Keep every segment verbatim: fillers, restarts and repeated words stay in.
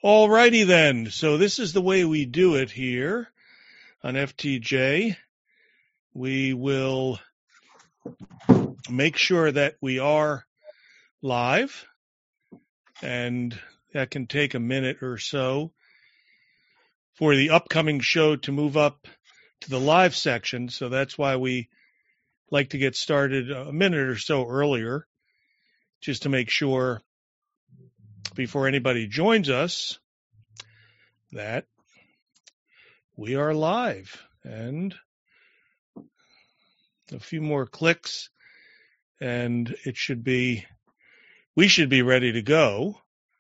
All righty then. So this is the way we do it here on F T J. We will make sure that we are live, and that can take a minute or so for the upcoming show to move up to the live section. So that's why we like to get started a minute or so earlier, just to make sure before anybody joins us that we are live. And a few more clicks and it should be, we should be ready to go.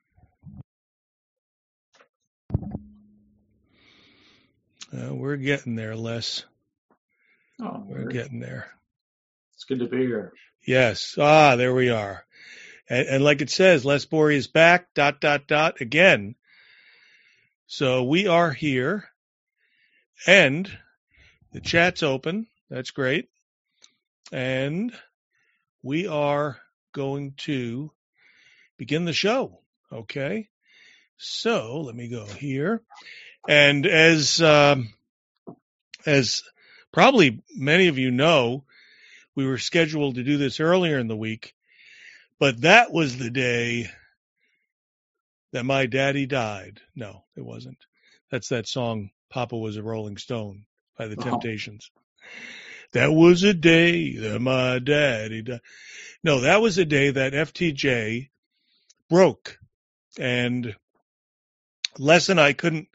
Uh, we're getting there, Les. Oh, we're getting there. It's good to be here. Yes. Ah, there we are. And, and like it says, Les Borey is back, dot, dot, dot, again. So we are here, and the chat's open. That's great. And we are going to begin the show. Okay. So let me go here. And as, um, as probably many of you know, we were scheduled to do this earlier in the week, but that was the day that my daddy died. No, it wasn't. That's that song, Papa Was a Rolling Stone by the Temptations. Oh. That was a day that my daddy died. No, that was a day that F T J broke. And Les and I couldn't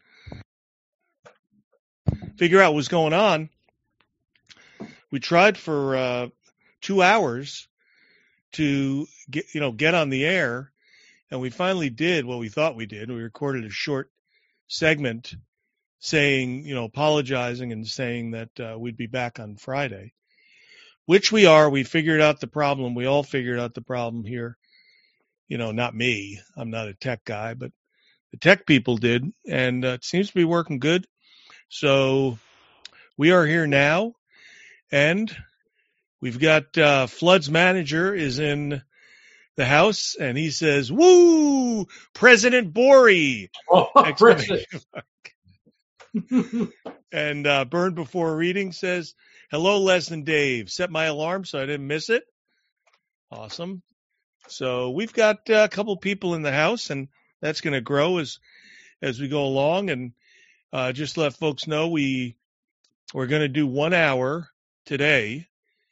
figure out what was going on. We tried for uh, two hours to get, you know, get on the air. And we finally did what we thought we did. We recorded a short segment saying, you know, apologizing and saying that uh, we'd be back on Friday, which we are. We figured out the problem. We all figured out the problem here. You know, not me. I'm not a tech guy, but the tech people did. And uh, it seems to be working good. So we are here now. And we've got uh, Flood's manager is in the house, and he says, "Woo, President Borey!" Oh, President. And uh, Burn Before Reading says, "Hello, Les and Dave. Set my alarm so I didn't miss it." Awesome. So we've got uh, a couple people in the house, and that's going to grow as as we go along. And uh, just to let folks know, we we're going to do one hour today.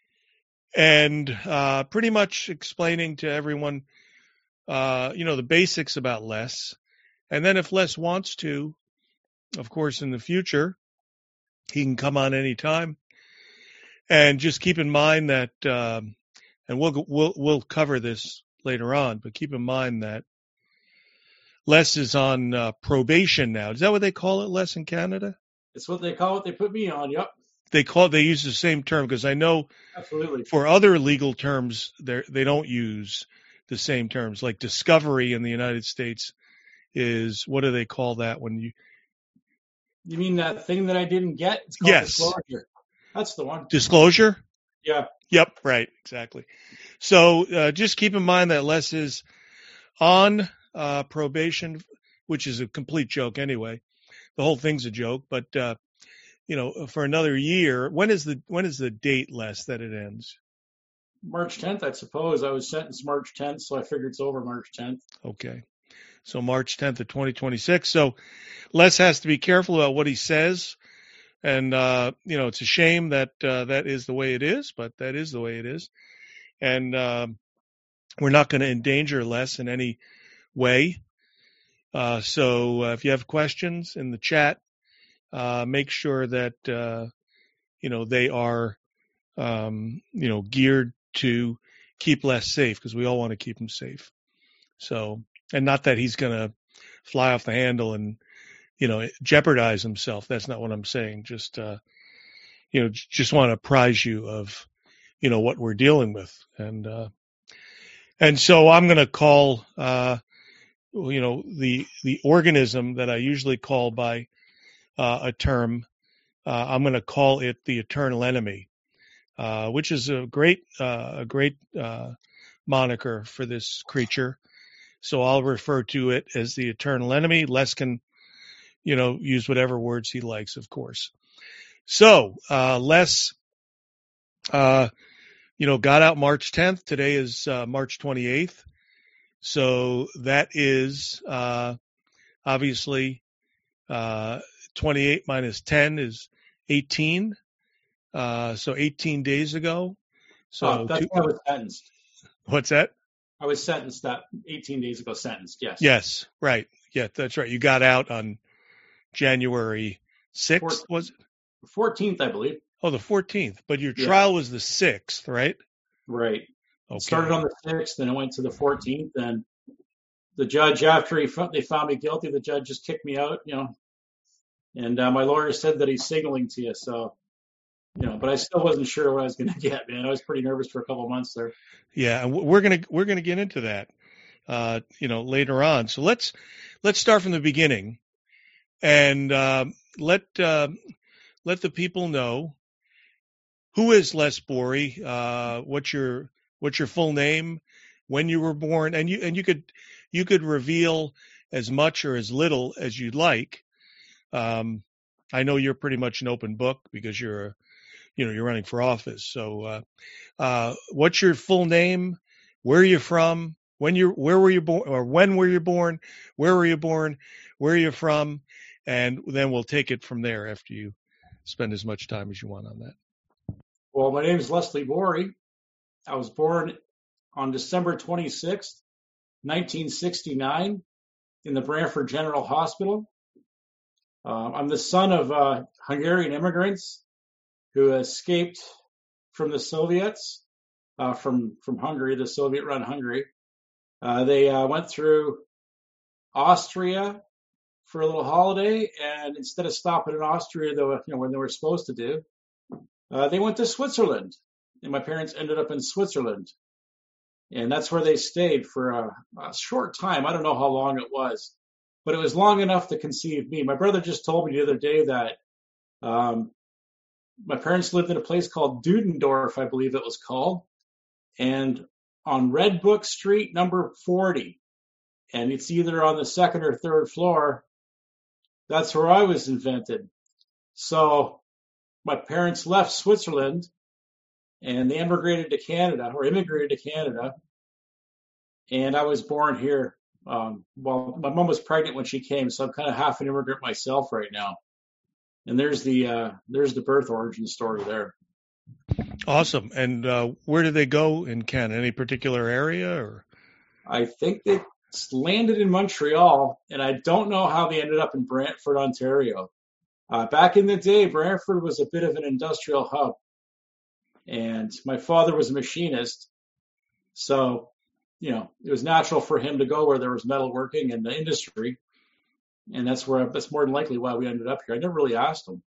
And uh, pretty much explaining to everyone, uh, you know, the basics about Les. And then if Les wants to, of course, in the future, he can come on anytime. And just keep in mind that, um, and we'll, we'll we'll cover this later on, but keep in mind that Les is on uh, probation now. Is that what they call it, Les, in Canada? It's what they call it. They put me on, yep. They call they use the same term because I know absolutely for other legal terms they they don't use the same terms. Like discovery in the United States is, what do they call that when you? You mean that thing that I didn't get? It's called yes. Disclosure. That's the one. Disclosure? Yeah. Yep. Right. Exactly. So uh, just keep in mind that Les is on uh, probation, which is a complete joke anyway. The whole thing's a joke, but. Uh, You know, for another year. When is the when is the date, Les, that it ends? March tenth, I suppose. I was sentenced March tenth, so I figured it's over March tenth. Okay, so March tenth of twenty twenty-six. So Les has to be careful about what he says, and uh, you know, it's a shame that uh, that is the way it is, but that is the way it is, and uh, we're not going to endanger Les in any way. Uh, so uh, if you have questions in the chat. Uh, make sure that, uh, you know, they are, um, you know, geared to keep Les safe because we all want to keep him safe. So, and not that he's going to fly off the handle and, you know, jeopardize himself. That's not what I'm saying. Just, uh, you know, just want to apprise you of, you know, what we're dealing with. And, uh, and so I'm going to call, uh, you know, the, the organism that I usually call by, Uh, a term, uh, I'm going to call it the eternal enemy, uh, which is a great, uh, a great uh, moniker for this creature. So I'll refer to it as the eternal enemy. Les can, you know, use whatever words he likes, of course. So, uh, Les, uh, you know, got out March tenth. Today is uh, March twenty-eighth. So that is uh, obviously uh, twenty-eight minus ten is eighteen. Uh, so eighteen days ago. So oh, that's two, when I was sentenced. What's that? I was sentenced that eighteen days ago, sentenced, yes. Yes, right. Yeah, that's right. You got out on January sixth, was it? fourteenth, I believe. Oh, the fourteenth. But your Yeah. trial was the sixth, right? Right. Okay. It started on the sixth, and it went to the fourteenth. And the judge, after he found, they found me guilty, the judge just kicked me out, you know. And uh, my lawyer said that he's signaling to you. So, you know, but I still wasn't sure what I was going to get, man. I was pretty nervous for a couple of months there. Yeah, and we're gonna we're gonna get into that, uh, you know, later on. So let's let's start from the beginning, and uh, let uh, let the people know who is Les Borey. Uh, what's your what's your full name, when you were born, and you and you could you could reveal as much or as little as you'd like. Um, I know you're pretty much an open book because you're a you know, you're running for office. So, uh, uh, what's your full name? Where are you from? When you where were you born, or when were you born? Where were you born? Where are you from? And then we'll take it from there after you spend as much time as you want on that. Well, my name is Leslie Borey. I was born on December twenty-sixth, nineteen sixty-nine, in the Brantford General Hospital. Uh, I'm the son of uh, Hungarian immigrants who escaped from the Soviets, uh, from, from Hungary, the Soviet-run Hungary. Uh, they uh, went through Austria for a little holiday, and instead of stopping in Austria, though, you know, when they were supposed to do, uh, they went to Switzerland, and my parents ended up in Switzerland. And that's where they stayed for a, a short time. I don't know how long it was, but it was long enough to conceive me. My brother just told me the other day that um, my parents lived in a place called Dudendorf, I believe it was called, and on Red Book Street, number forty, and it's either on the second or third floor. That's where I was invented. So my parents left Switzerland, and they immigrated to Canada, or immigrated to Canada, and I was born here. Um, well, my mom was pregnant when she came, so I'm kind of half an immigrant myself right now. And there's the uh, there's the birth origin story there. Awesome. And uh, where did they go in Canada? Any particular area? Or I think they landed in Montreal, and I don't know how they ended up in Brantford, Ontario. Uh, back in the day, Brantford was a bit of an industrial hub, and my father was a machinist, so you know it was natural for him to go where there was metalworking and the industry. And that's where that's more than likely why we ended up here. I never really asked him.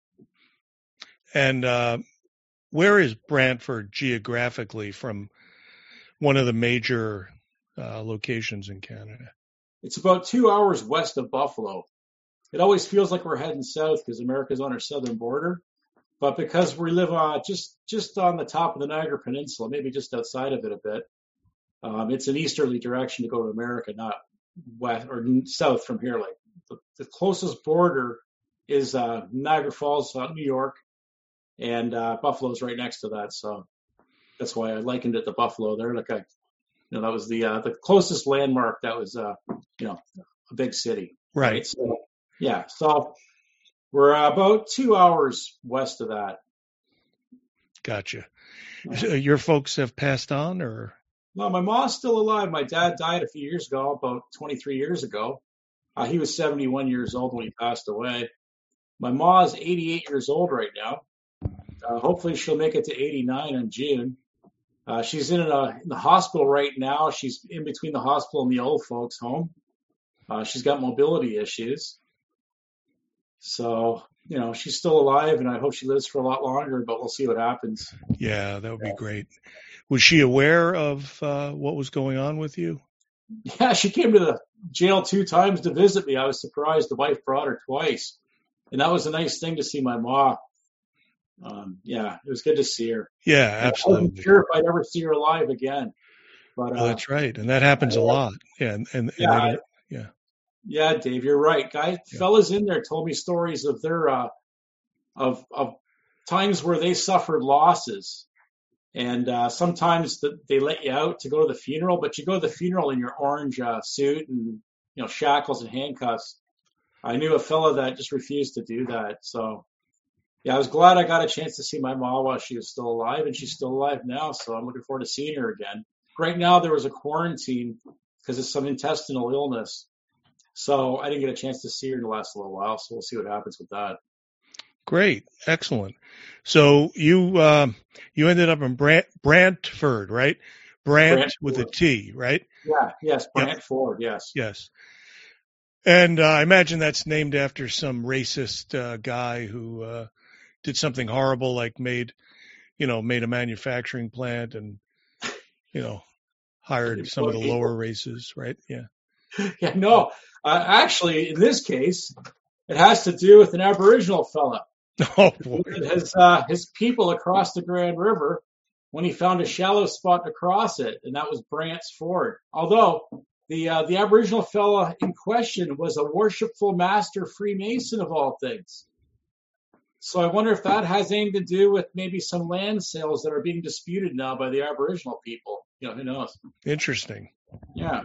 And uh, where is Brantford geographically from one of the major uh, locations in Canada? It's about two hours west of Buffalo. It always feels like we're heading south because America's on our southern border, but because we live uh, just just on the top of the Niagara Peninsula, maybe just outside of it a bit, um, it's an easterly direction to go to America, not west or south from here. Like the, the closest border is uh, Niagara Falls, uh, New York, and uh, Buffalo's right next to that. So that's why I likened it to Buffalo there. Like I, you know, that was the uh, the closest landmark that was, uh, you know, a big city. Right. right? So, yeah. So we're uh, about two hours west of that. Gotcha. So your folks have passed on, or? No, my mom's still alive. My dad died a few years ago, about twenty-three years ago. Uh, he was seventy-one years old when he passed away. My mom's eighty-eight years old right now. Uh, hopefully she'll make it to eighty-nine in June. Uh, she's in, a, in the hospital right now. She's in between the hospital and the old folks' home. Uh, she's got mobility issues. So, you know, she's still alive, and I hope she lives for a lot longer, but we'll see what happens. Yeah, that would be great. Was she aware of uh, what was going on with you? Yeah, she came to the jail two times to visit me. I was surprised the wife brought her twice. And that was a nice thing to see my mom. Um, yeah, it was good to see her. Yeah, absolutely. I wasn't sure if I'd ever see her alive again. But Oh, uh, that's right. And that happens a I, lot. Yeah. And, and, and they yeah, don't, yeah. yeah, Dave, you're right. Guys, Yeah. fellas in there told me stories of their uh, of of times where they suffered losses, and uh, sometimes the, they let you out to go to the funeral, but you go to the funeral in your orange uh, suit and you know shackles and handcuffs. I knew a fella that just refused to do that. So yeah, I was glad I got a chance to see my mom while she was still alive, and she's still alive now. So I'm looking forward to seeing her again. Right now there was a quarantine because of some intestinal illness. So I didn't get a chance to see her in the last little while. So we'll see what happens with that. Great. Excellent. So you, um, you ended up in Brant, Brantford, right? Brant Brant with a Ford. T, right? Yeah, yes, Yep. Brant Ford, yes. Yes. And uh, I imagine that's named after some racist uh, guy who uh, did something horrible, like made, you know, made a manufacturing plant and, you know, hired some of Employ the lower people. races, right? Yeah. Yeah, no, uh, actually, in this case, it has to do with an Aboriginal fella Oh who boy. led his uh, his people across the Grand River when he found a shallow spot to cross it, and that was Brant's Ford. Although the uh, the Aboriginal fella in question was a worshipful master Freemason of all things. So I wonder if that has anything to do with maybe some land sales that are being disputed now by the Aboriginal people. You know, who knows? Interesting. Yeah.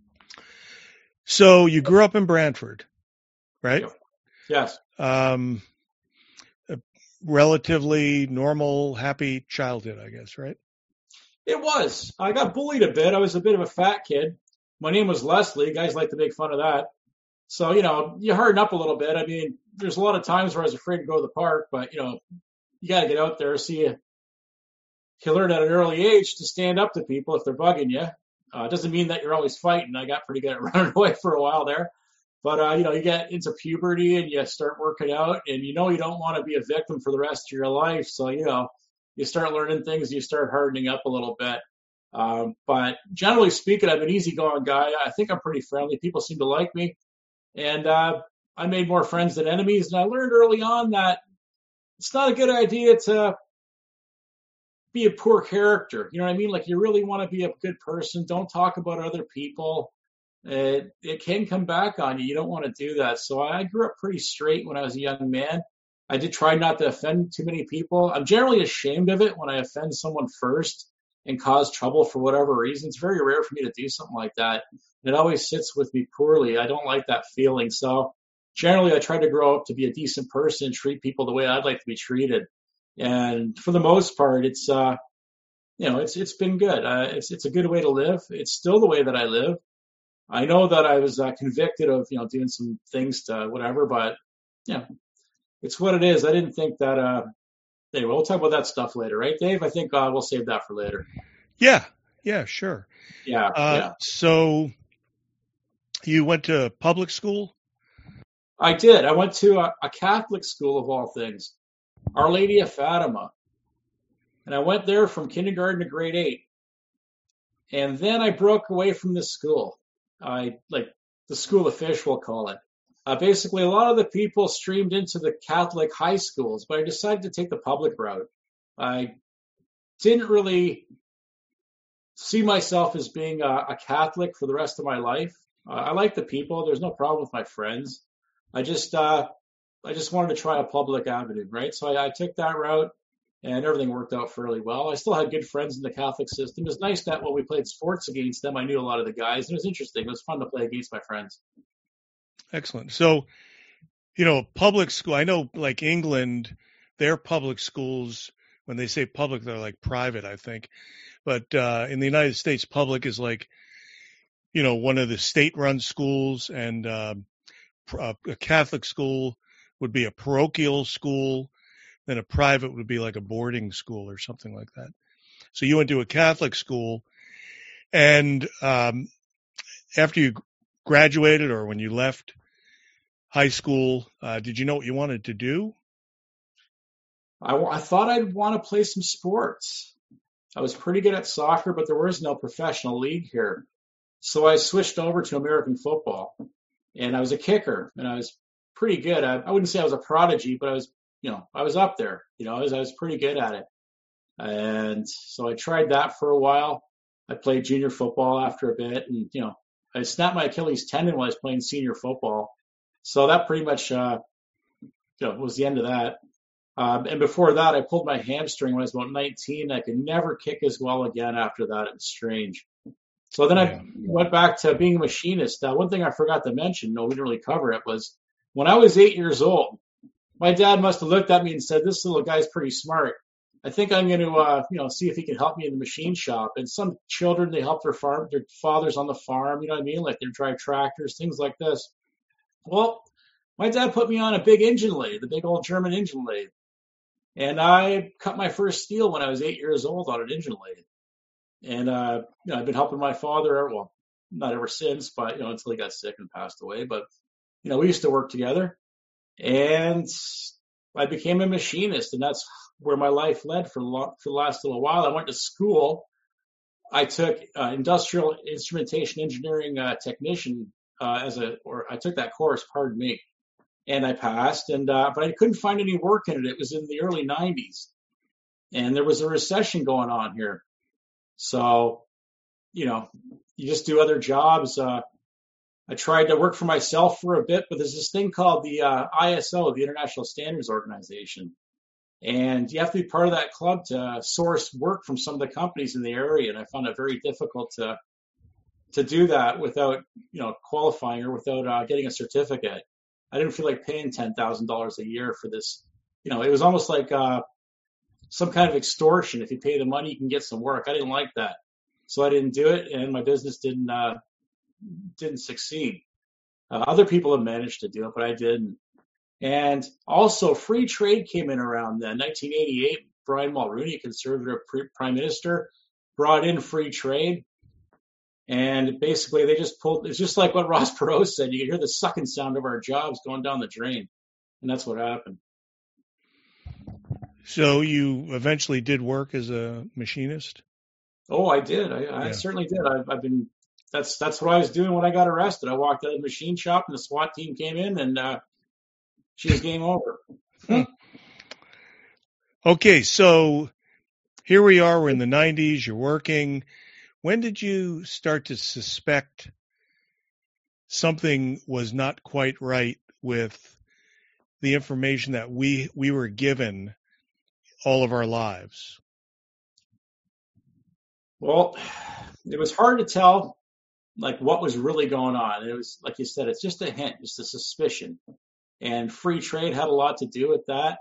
So you grew up in Brantford, right? Yep. Yes. Um, a relatively normal, happy childhood, I guess, right? It was. I got bullied a bit. I was a bit of a fat kid. My name was Leslie. Guys like to make fun of that. So, you know, you harden up a little bit. I mean, there's a lot of times where I was afraid to go to the park, but, you know, you got to get out there. See, you, you learn at an early age to stand up to people if they're bugging you. Uh, it doesn't mean that you're always fighting. I got pretty good at running away for a while there. But, uh, you know, you get into puberty and you start working out and you know you don't want to be a victim for the rest of your life. So, you know, you start learning things, you start hardening up a little bit. Um, but generally speaking, I'm an easygoing guy. I think I'm pretty friendly. People seem to like me. And uh, I made more friends than enemies. And I learned early on that it's not a good idea to be a poor character. You know what I mean? Like you really want to be a good person. Don't talk about other people. It, it can come back on you. You don't want to do that. So I grew up pretty straight when I was a young man. I did try not to offend too many people. I'm generally ashamed of it when I offend someone first and cause trouble for whatever reason. It's very rare for me to do something like that. And it always sits with me poorly. I don't like that feeling. So generally, I try to grow up to be a decent person, treat people the way I'd like to be treated. And for the most part, it's uh, you know, it's it's been good. Uh, it's it's a good way to live. It's still the way that I live. I know that I was uh, convicted of, you know, doing some things to whatever, but yeah, it's what it is. I didn't think that. Uh, anyway, we'll talk about that stuff later, right, Dave? I think uh, we'll save that for later. Yeah. Yeah, sure. Yeah, Uh, yeah. so you went to public school? I did. I went to a, a Catholic school of all things, Our Lady of Fatima, and I went there from kindergarten to grade eight. And then I broke away from this school. I like the school of fish, we'll call it. Uh, basically, a lot of the people streamed into the Catholic high schools, but I decided to take the public route. I didn't really see myself as being a, a Catholic for the rest of my life. Uh, I like the people. There's no problem with my friends. I just, uh, I just wanted to try a public avenue, right? So I, I took that route, and everything worked out fairly well. I still had good friends in the Catholic system. It was nice that when we played sports against them, I knew a lot of the guys. And it was interesting. It was fun to play against my friends. Excellent. So, you know, public school, I know like England, their public schools, when they say public, they're like private, I think. But uh, in the United States, public is like, you know, one of the state-run schools, and uh, a Catholic school would be a parochial school, then a private would be like a boarding school or something like that. So you went to a Catholic school, and um, after you graduated or when you left high school, uh, did you know what you wanted to do? I, I thought I'd want to play some sports. I was pretty good at soccer, but there was no professional league here. So I switched over to American football, and I was a kicker, and I was pretty good. I, I wouldn't say I was a prodigy, but I was, you know, I was up there. You know, I was, I was pretty good at it. And so I tried that for a while. I played junior football after a bit, and you know, I snapped my Achilles tendon while I was playing senior football. So that pretty much uh, you know, was the end of that. Um, and before that, I pulled my hamstring when I was about nineteen. I could never kick as well again after that. It was strange. So then Yeah. I went back to being a machinist. Uh, one thing I forgot to mention, no, we didn't really cover it, was when I was eight years old, my dad must have looked at me and said, "This little guy's pretty smart. I think I'm going to, uh, you know, see if he can help me in the machine shop." And some children, they help their farm, their fathers on the farm, you know what I mean? Like they drive tractors, things like this. Well, my dad put me on a big engine lathe, the big old German engine lathe. And I cut my first steel when I was eight years old on an engine lathe. And, uh, you know, I've been helping my father, well, not ever since, but, you know, until he got sick and passed away. But, you know, we used to work together. And I became a machinist, and that's where my life led for, lo- for the last little while. I went to school. I took uh, industrial instrumentation engineering uh, technician uh, as a, or I took that course, pardon me, and I passed. And uh, but I couldn't find any work in it. It was in the early nineties, and there was a recession going on here. So, you know, you just do other jobs. Uh, I tried to work for myself for a bit, but there's this thing called the uh, I S O, the International Standards Organization. And you have to be part of that club to source work from some of the companies in the area. And I found it very difficult to to do that without, you know, qualifying or without uh, getting a certificate. I didn't feel like paying ten thousand dollars a year for this. You know, it was almost like uh, some kind of extortion. If you pay the money, you can get some work. I didn't like that. So I didn't do it, and my business didn't uh, didn't succeed. Uh, other people have managed to do it, but I didn't. And also, free trade came in around then. nineteen eighty-eight, Brian Mulroney, conservative prime minister, brought in free trade. And basically, they just pulled, it's just like what Ross Perot said. You can hear the sucking sound of our jobs going down the drain. And that's what happened. So you eventually did work as a machinist? Oh, I did. I, I Yeah. certainly did. I've, I've been, that's that's what I was doing when I got arrested. I walked out of the machine shop and the SWAT team came in and uh, she was game over. Okay, so here we are. We're in the nineties. You're working. When did you start to suspect something was not quite right with the information that we we were given all of our lives? Well, it was hard to tell, like, what was really going on. It was, like you said, it's just a hint, just a suspicion. And free trade had a lot to do with that.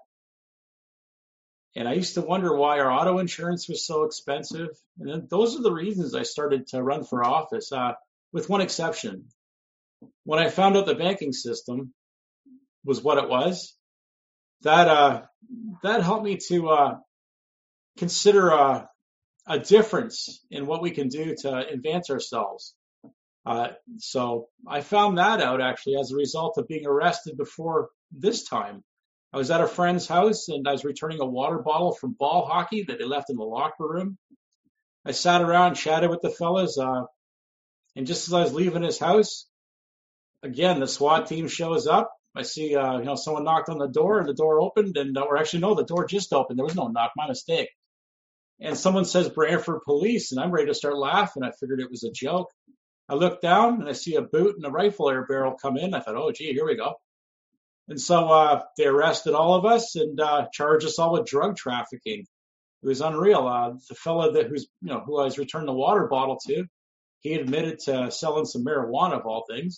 And I used to wonder why our auto insurance was so expensive. And then those are the reasons I started to run for office, uh, with one exception. When I found out the banking system was what it was, that uh, that helped me to uh, consider uh, a difference in what we can do to advance ourselves. Uh, so I found that out actually as a result of being arrested before this time. I was at a friend's house and I was returning a water bottle from ball hockey that they left in the locker room. I sat around, chatted with the fellas, uh, and just as I was leaving his house, again, the SWAT team shows up. I see, uh, you know, someone knocked on the door and the door opened and, or actually, no, the door just opened. There was no knock, my mistake. And someone says Brantford Police, and I'm ready to start laughing. I figured it was a joke. I look down and I see a boot and a rifle air barrel come in. I thought, oh, gee, here we go. And so uh, they arrested all of us and uh, charged us all with drug trafficking. It was unreal. Uh, the fellow that who's you know who I was returning the water bottle to, he admitted to selling some marijuana of all things,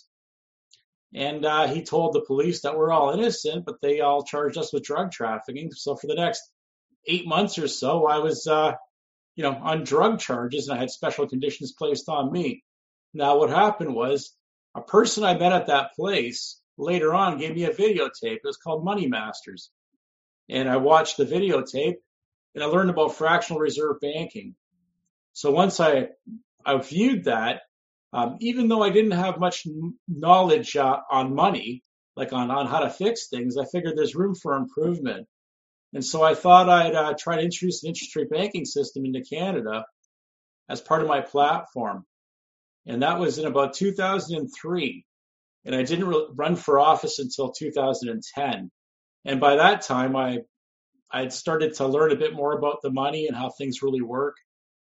and uh, he told the police that we're all innocent, but they all charged us with drug trafficking. So for the next eight months or so, I was uh, you know on drug charges, and I had special conditions placed on me. Now what happened was a person I met at that place later on gave me a videotape. It was called Money Masters. And I watched the videotape and I learned about fractional reserve banking. So once I, I viewed that, um, even though I didn't have much knowledge uh, on money, like on, on how to fix things, I figured there's room for improvement. And so I thought I'd uh, try to introduce an interest rate banking system into Canada as part of my platform. And that was in about two thousand three. And I didn't re- run for office until two thousand ten. And by that time, I I'd started to learn a bit more about the money and how things really work.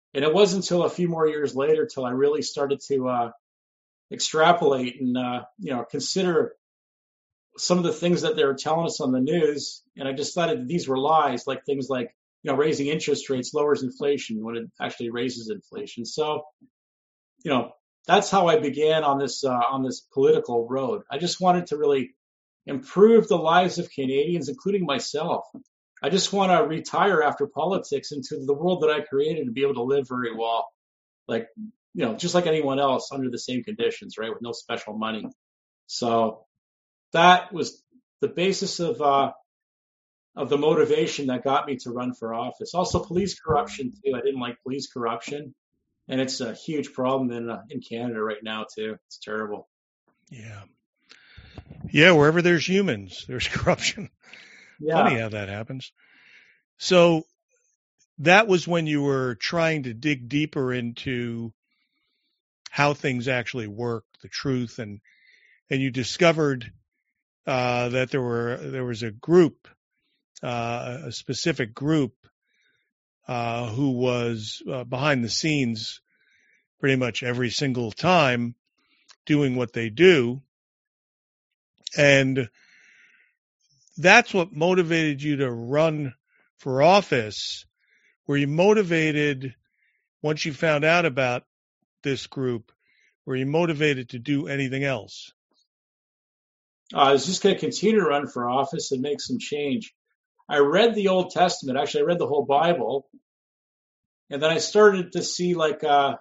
And it wasn't until a few more years later till I really started to uh, extrapolate and uh, you know consider some of the things that they were telling us on the news, and I decided that these were lies, like things like you know raising interest rates lowers inflation when it actually raises inflation. So you know that's how I began on this uh, on this political road. I just wanted to really improve the lives of Canadians, including myself. I just want to retire after politics into the world that I created and be able to live very well, like you know just like anyone else under the same conditions, right, with no special money. So that was the basis of uh, of the motivation that got me to run for office. Also, police corruption too. I didn't like police corruption, and it's a huge problem in uh, in Canada right now too. It's terrible. Yeah, yeah. Wherever there's humans, there's corruption. Yeah. Funny how that happens. So that was when you were trying to dig deeper into how things actually work, the truth, and and you discovered uh, that there were there was a group, uh, a specific group, uh, who was uh, behind the scenes pretty much every single time doing what they do, and that's what motivated you to run for office. Were you motivated once you found out about this group? Were you motivated to do anything else? Uh, I was just going to continue to run for office and make some change. I read the Old Testament. Actually, I read the whole Bible. And then I started to see, like, uh,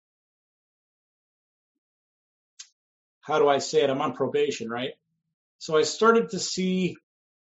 how do I say it? I'm on probation, right? So I started to see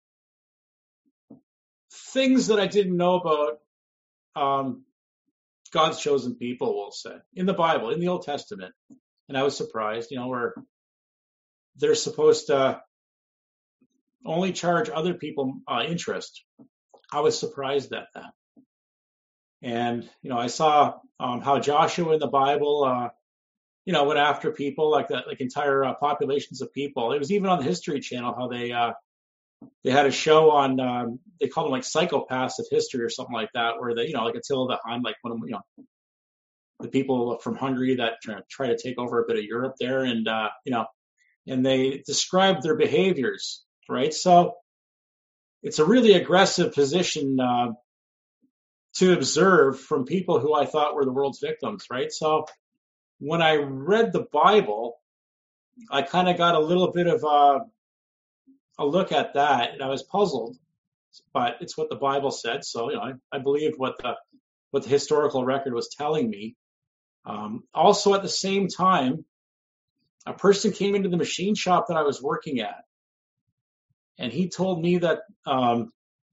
things that I didn't know about um, God's chosen people, we'll say, in the Bible, in the Old Testament. And I was surprised, you know, where they're supposed to only charge other people uh, interest. I was surprised at that. And, you know, I saw um, how Joshua in the Bible, uh, you know, went after people like that, like entire uh, populations of people. It was even on the History Channel how they uh, they had a show on, um, they called them like psychopaths of history or something like that, where they, you know, like Attila the Hun, like one of, you know, the people from Hungary that try, try to take over a bit of Europe there. And, uh, you know, and they described their behaviors, right? So it's a really aggressive position uh, to observe from people who I thought were the world's victims, right? So when I read the Bible, I kind of got a little bit of a, a look at that, and I was puzzled, but it's what the Bible said. So, you know, I, I believed what the what the historical record was telling me. Um, also, at the same time, a person came into the machine shop that I was working at, and he told me that um,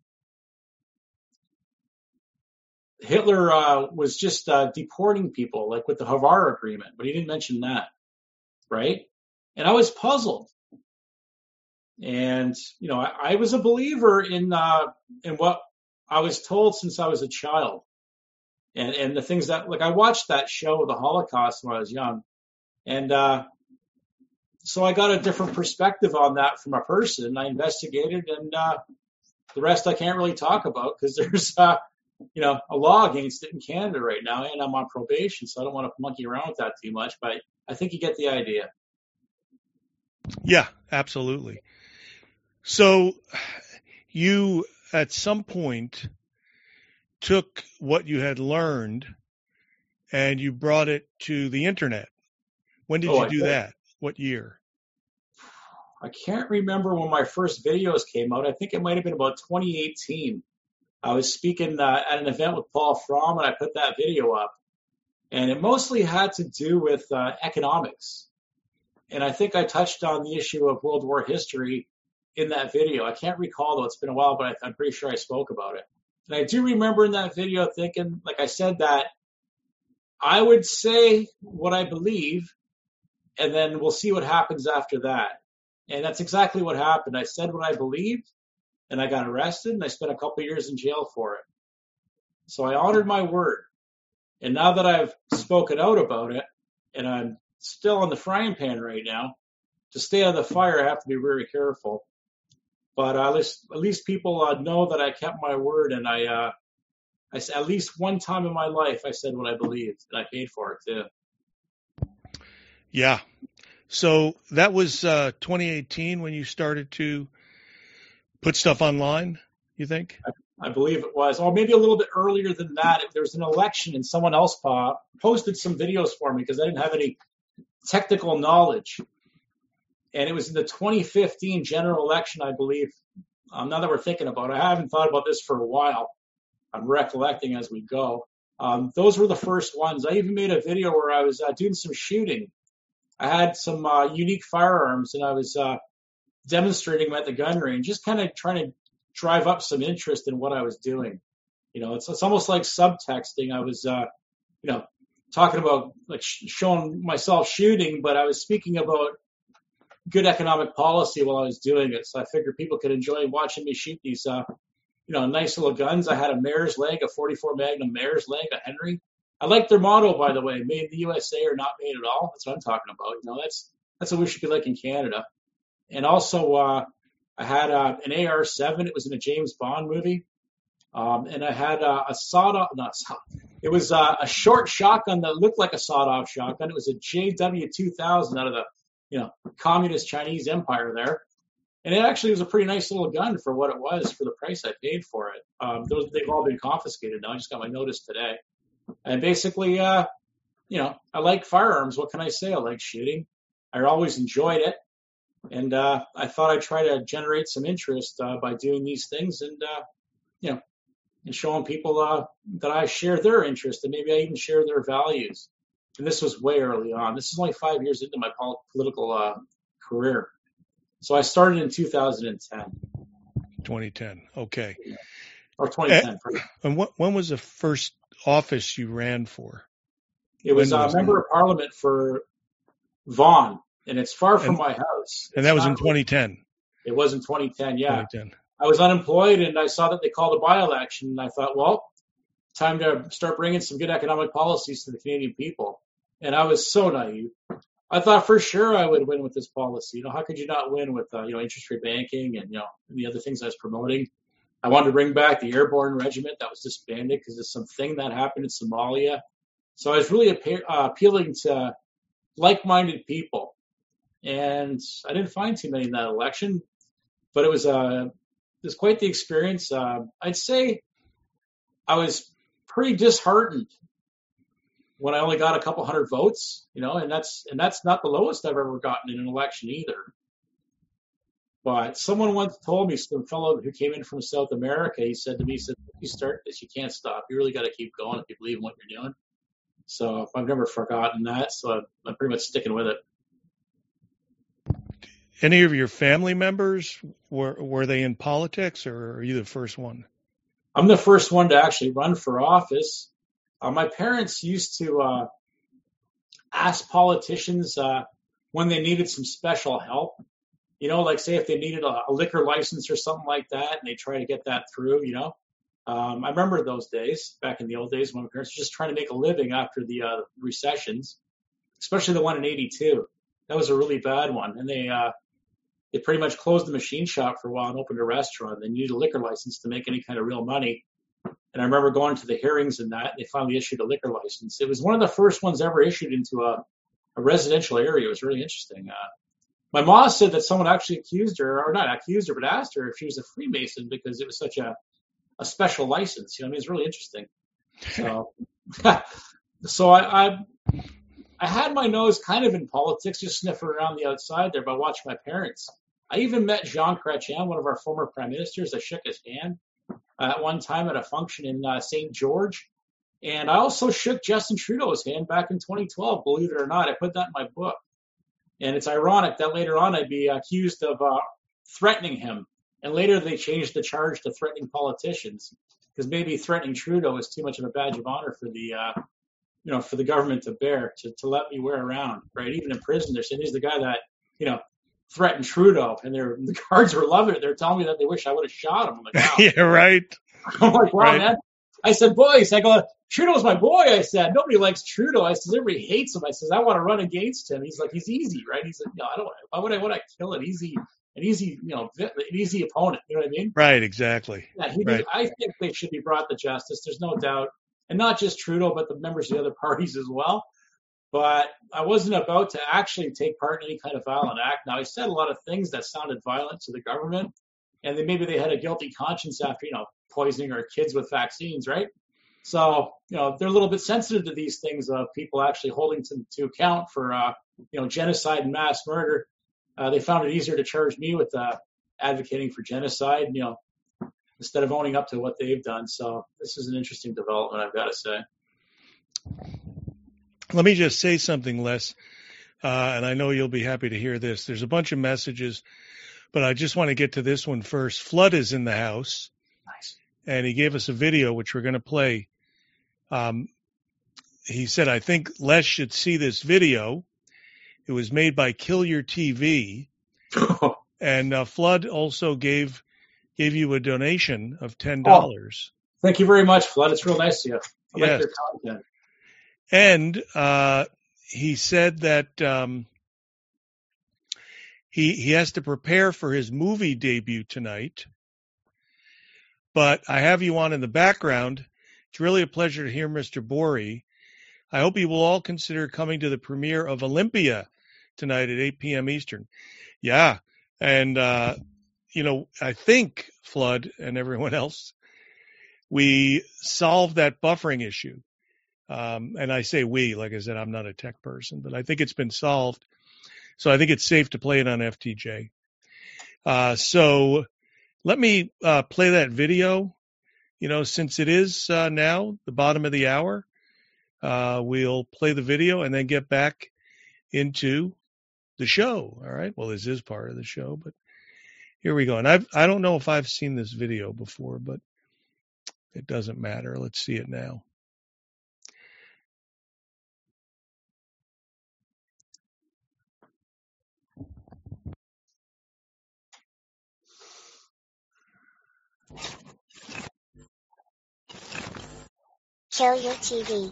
Hitler uh, was just uh, deporting people, like with the Havar Agreement, but he didn't mention that, right? And I was puzzled. And, you know, I, I was a believer in uh, in what I was told since I was a child. And, and the things that, like, I watched that show, The Holocaust, when I was young. And uh, so I got a different perspective on that from a person. I investigated, and uh, the rest I can't really talk about because there's, uh, you know, a law against it in Canada right now, and I'm on probation, so I don't want to monkey around with that too much. But I think you get the idea. Yeah, absolutely. So you, at some point, took what you had learned and you brought it to the internet. When did Oh, you I do did. that? What year? I can't remember when my first videos came out. I think it might have been about twenty eighteen. I was speaking uh, at an event with Paul Fromm, and I put that video up. And it mostly had to do with uh, economics. And I think I touched on the issue of World War history in that video. I can't recall, though. It's been a while, but I'm pretty sure I spoke about it. And I do remember in that video thinking, like I said, that I would say what I believe, and then we'll see what happens after that. And that's exactly what happened. I said what I believed, and I got arrested, and I spent a couple of years in jail for it. So I honored my word. And now that I've spoken out about it, and I'm still on the frying pan right now, to stay out of the fire, I have to be very careful. But uh, at, least, at least people uh, know that I kept my word, and I uh, I said, at least one time in my life, I said what I believed, and I paid for it too. Yeah. So that was uh, twenty eighteen when you started to put stuff online, you think? I, I believe it was, or maybe a little bit earlier than that. If there was an election and someone else uh, posted some videos for me because I didn't have any technical knowledge. And it was in the twenty fifteen general election, I believe. Um, now that we're thinking about it, I haven't thought about this for a while. I'm recollecting as we go. Um, those were the first ones. I even made a video where I was uh, doing some shooting. I had some uh, unique firearms, and I was uh, demonstrating them at the gun range, just kind of trying to drive up some interest in what I was doing. You know, it's it's almost like subtexting. I was, uh, you know, talking about like sh- showing myself shooting, but I was speaking about good economic policy while I was doing it. So I figured people could enjoy watching me shoot these, uh, you know, nice little guns. I had a Mare's leg, a forty-four Magnum Mare's leg, a Henry. I like their motto, by the way, made in the U S A or not made at all. That's what I'm talking about. You know, that's that's what we should be like in Canada. And also, uh, I had uh, an A R seven. It was in a James Bond movie. Um, and I had uh, a sawed-off, not sawed, it was uh, a short shotgun that looked like a sawed-off shotgun. It was a J W two thousand out of the, you know, communist Chinese empire there. And it actually was a pretty nice little gun for what it was, for the price I paid for it. Um, those they've all been confiscated now. I just got my notice today. And basically, uh, you know, I like firearms. What can I say? I like shooting. I always enjoyed it. And uh, I thought I'd try to generate some interest uh, by doing these things and, uh, you know, and showing people uh, that I share their interest and maybe I even share their values. And this was way early on. This is only five years into my pol- political uh, career. So I started in two thousand ten. twenty ten. Okay. Or twenty ten. And, and what, when was the first office you ran for? It was a uh, member of parliament for Vaughan, and it's far from and, my house. And it's that was in twenty ten. It was in twenty ten, yeah. twenty ten. I was unemployed, and I saw that they called a by-election, and I thought, well, time to start bringing some good economic policies to the Canadian people. And I was so naive. I thought for sure I would win with this policy. You know, how could you not win with, uh, you know, interest rate banking and, you know, the other things I was promoting? I wanted to bring back the airborne regiment that was disbanded because of something that happened in Somalia. So I was really appe- uh, appealing to like-minded people. And I didn't find too many in that election, but it was, uh, it was quite the experience. Uh, I'd say I was pretty disheartened when I only got a couple hundred votes, you know, and that's and that's not the lowest I've ever gotten in an election either. But someone once told me, some fellow who came in from South America, he said to me, he said, if you start this, you can't stop. You really got to keep going if you believe in what you're doing. So I've never forgotten that. So I'm, I'm pretty much sticking with it. Any of your family members, were were they in politics, or are you the first one? I'm the first one to actually run for office. Uh, my parents used to uh, ask politicians uh, when they needed some special help. You know, like say if they needed a, a liquor license or something like that, and they try to get that through, you know. Um, I remember those days, back in the old days when my parents were just trying to make a living after the uh, recessions, especially the one in eighty-two. That was a really bad one. And they uh, they pretty much closed the machine shop for a while and opened a restaurant. They needed a liquor license to make any kind of real money. And I remember going to the hearings in that, and they finally issued a liquor license. It was one of the first ones ever issued into a, a residential area. It was really interesting. Uh, my mom said that someone actually accused her, or not accused her, but asked her if she was a Freemason because it was such a, a special license. You know, I mean, it's really interesting. So, so I, I I had my nose kind of in politics, just sniffing around the outside there by watching my parents. I even met Jean Chrétien, one of our former prime ministers. I shook his hand uh, at one time at a function in uh, Saint George. And I also shook Justin Trudeau's hand back in twenty twelve, believe it or not. I put that in my book. And it's ironic that later on I'd be accused of uh, threatening him. And later they changed the charge to threatening politicians because maybe threatening Trudeau is too much of a badge of honor for the uh, you know, for the government to bear, to, to let me wear around, right? Even in prison, they're saying he's the guy that, you know, threatened Trudeau, and they're, the guards were loving it. They're telling me that they wish I would have shot him. I'm like, wow. Yeah, right. I'm like, wow, right. man. I said, boys, I go, Trudeau's my boy. I said, nobody likes Trudeau. I said, everybody hates him. I said, I want to run against him. He's like, he's easy, right? He's like, no, I don't want to. Why would I want to kill an easy, an easy, you know, an easy opponent. You know what I mean? Right, exactly. Yeah, he Right. did, I think they should be brought to justice. There's no doubt, and not just Trudeau, but the members of the other parties as well. But I wasn't about to actually take part in any kind of violent act. Now, I said a lot of things that sounded violent to the government, and then maybe they had a guilty conscience after, you know, poisoning our kids with vaccines, right? So, you know, they're a little bit sensitive to these things of people actually holding to, to account for, uh, you know, genocide and mass murder. Uh, they found it easier to charge me with uh, advocating for genocide, you know, instead of owning up to what they've done. So this is an interesting development, I've got to say. Let me just say something, Les, uh, and I know you'll be happy to hear this. There's a bunch of messages, but I just want to get to this one first. Flood is in the house. Nice. And he gave us a video, which we're going to play. Um, he said, I think Les should see this video. It was made by Kill Your T V. And uh, Flood also gave gave you a donation of ten dollars. Oh, thank you very much, Flood. It's real nice of you. I yes. like your content. And uh, he said that um, he he has to prepare for his movie debut tonight. But I have you on in the background. It's really a pleasure to hear Mister Borey. I hope you will all consider coming to the premiere of Olympia tonight at eight p.m. Eastern. Yeah. And, uh, you know, I think, Flood and everyone else, we solved that buffering issue. Um, and I say we, like I said, I'm not a tech person, but I think it's been solved. So I think it's safe to play it on F T J. Uh, so let me uh, play that video. You know, since it is uh, now the bottom of the hour, uh, we'll play the video and then get back into the show. All right. Well, this is part of the show, but here we go. And I've, I don't know if I've seen this video before, but it doesn't matter. Let's see it now. Kill Your T V.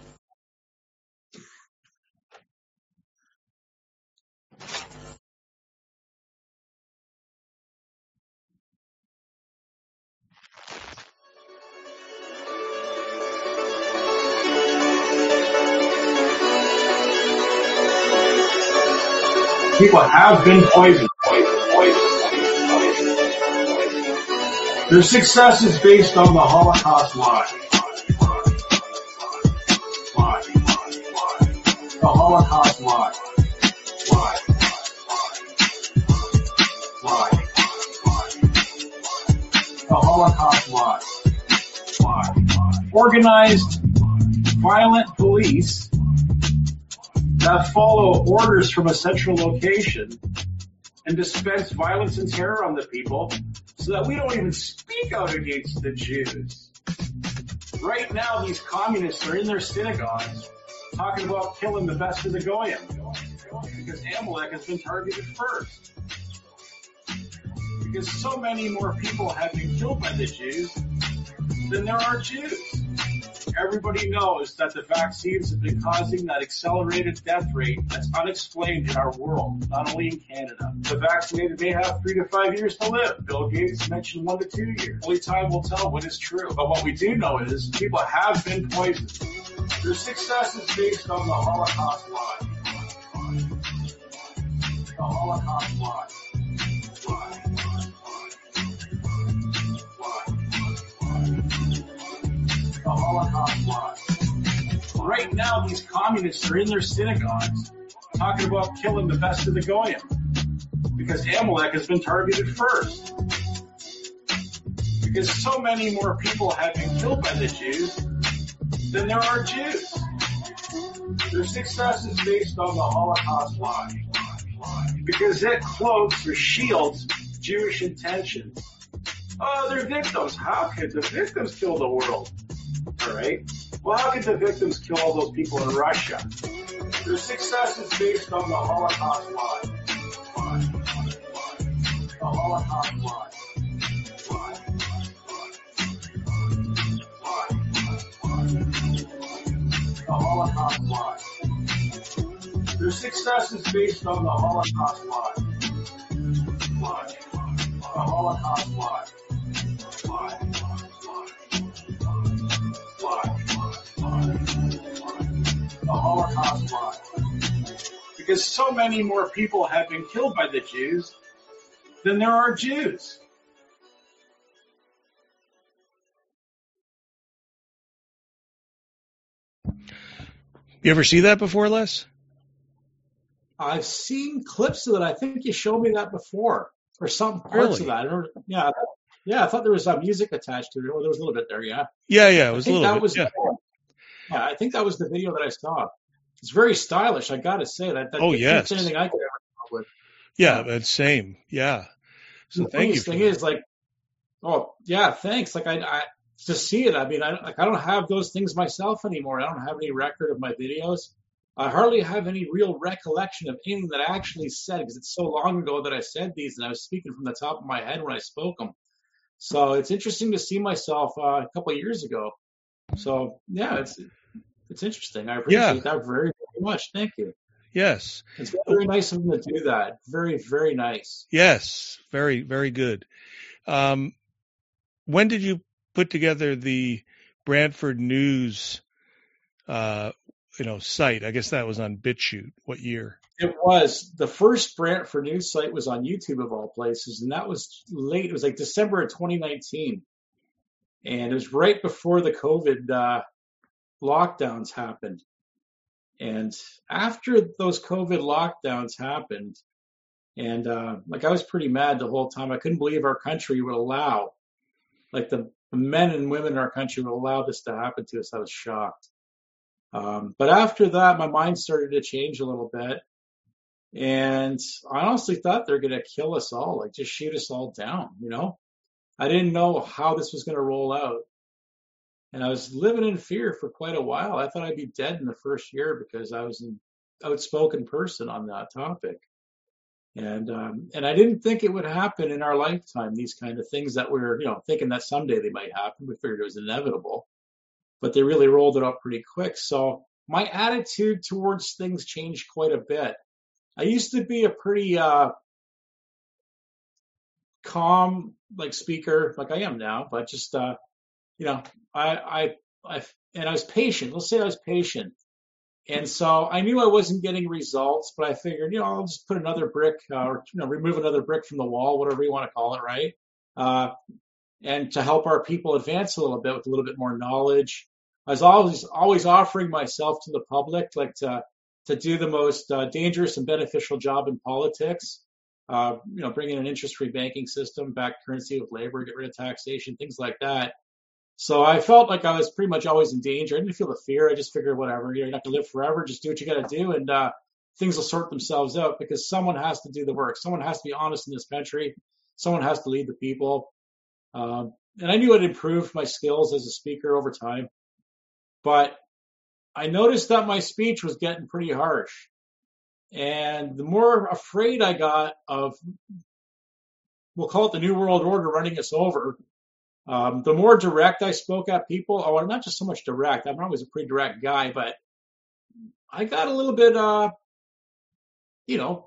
People have been poisoned. Poisoned, poisoned, poisoned, poisoned. Their success is based on the Holocaust lie. Lie. The Holocaust lie. Lie. Lie. The Holocaust lie. Lie. Organized, violent police that follow orders from a central location and dispense violence and terror on the people so that we don't even speak out against the Jews. Right now, these communists are in their synagogues talking about killing the best of the Goyim because Amalek has been targeted first. Because so many more people have been killed by the Jews than there are Jews. Everybody knows that the vaccines have been causing that accelerated death rate that's unexplained in our world, not only in Canada. The vaccinated may have three to five years to live. Bill Gates mentioned one to two years. Only time will tell what is true. But what we do know is people have been poisoned. Their success is based on the Holocaust lie. The Holocaust lie. Lie. The Holocaust lie. Right now, these communists are in their synagogues talking about killing the best of the Goyim because Amalek has been targeted first. Because so many more people have been killed by the Jews than there are Jews. Their success is based on the Holocaust lie because it cloaks or shields Jewish intentions. Oh, they're victims. How could the victims kill the world? All right. Well, how could the victims kill all those people in Russia? Their success is based on the Holocaust lie. The Holocaust lie. The Holocaust lie. Their success is based on the Holocaust lie. Lie. Holocaust live. Live. The Holocaust live. Because so many more people have been killed by the Jews than there are Jews. You ever see that before, Les? I've seen clips of it. I think you showed me that before, or some parts Really? of that. I don't, yeah, yeah. I thought there was uh, music attached to it, or there was a little bit there. Yeah, Yeah, yeah, it I was a think little that bit. was. Yeah. Yeah, I think that was the video that I saw. It's very stylish. I got to say that. that Oh, that yes. beats anything I could ever come up with. Yeah, Yeah. but same. Yeah. So The thank you funniest for thing that. is, like, oh yeah, thanks. Like I, I to see it. I mean, I like I don't have those things myself anymore. I don't have any record of my videos. I hardly have any real recollection of anything that I actually said because it's so long ago that I said these, and I was speaking from the top of my head when I spoke them. So it's interesting to see myself uh, a couple of years ago. So yeah, it's it's interesting. I appreciate Yeah. that very, very much. Thank you. Yes. It's very nice of them to do that. Very, very nice. Yes. Very, very good. Um, when did you put together the Brantford News, uh, you know, site? I guess that was on BitChute. What year? It was the first Brantford news site was on YouTube of all places, and that was late. It was like December of twenty nineteen, and it was right before the COVID uh, lockdowns happened. And after those COVID lockdowns happened, and uh, like I was pretty mad the whole time. I couldn't believe our country would allow, like the, the men and women in our country would allow this to happen to us. I was shocked. Um, but after that, my mind started to change a little bit. And I honestly thought they're going to kill us all, like just shoot us all down, you know? I didn't know how this was going to roll out. And I was living in fear for quite a while. I thought I'd be dead in the first year because I was an outspoken person on that topic. And um, and I didn't think it would happen in our lifetime, these kind of things that we were, you know, thinking that someday they might happen. We figured it was inevitable. But they really rolled it up pretty quick. So my attitude towards things changed quite a bit. I used to be a pretty uh, calm, like speaker, like I am now, but just uh, you know, I, I, I, and I was patient. Let's say I was patient, and so I knew I wasn't getting results, but I figured, you know, I'll just put another brick, uh, or you know, remove another brick from the wall, whatever you want to call it, right? Uh, and to help our people advance a little bit with a little bit more knowledge. I was always, always offering myself to the public, like to. to do the most uh, dangerous and beneficial job in politics, uh, you know, bring in an interest-free banking system, back currency with labor, get rid of taxation, things like that. So I felt like I was pretty much always in danger. I didn't feel the fear. I just figured, whatever, you know, you're not going to live forever. Just do what you got to do, and uh, things will sort themselves out because someone has to do the work. Someone has to be honest in this country. Someone has to lead the people. Um, and I knew I'd improved my skills as a speaker over time, but I noticed that my speech was getting pretty harsh. And the more afraid I got of, we'll call it the New World Order running us over, um, the more direct I spoke at people, or not just so much direct, I'm always a pretty direct guy, but I got a little bit, uh, you know.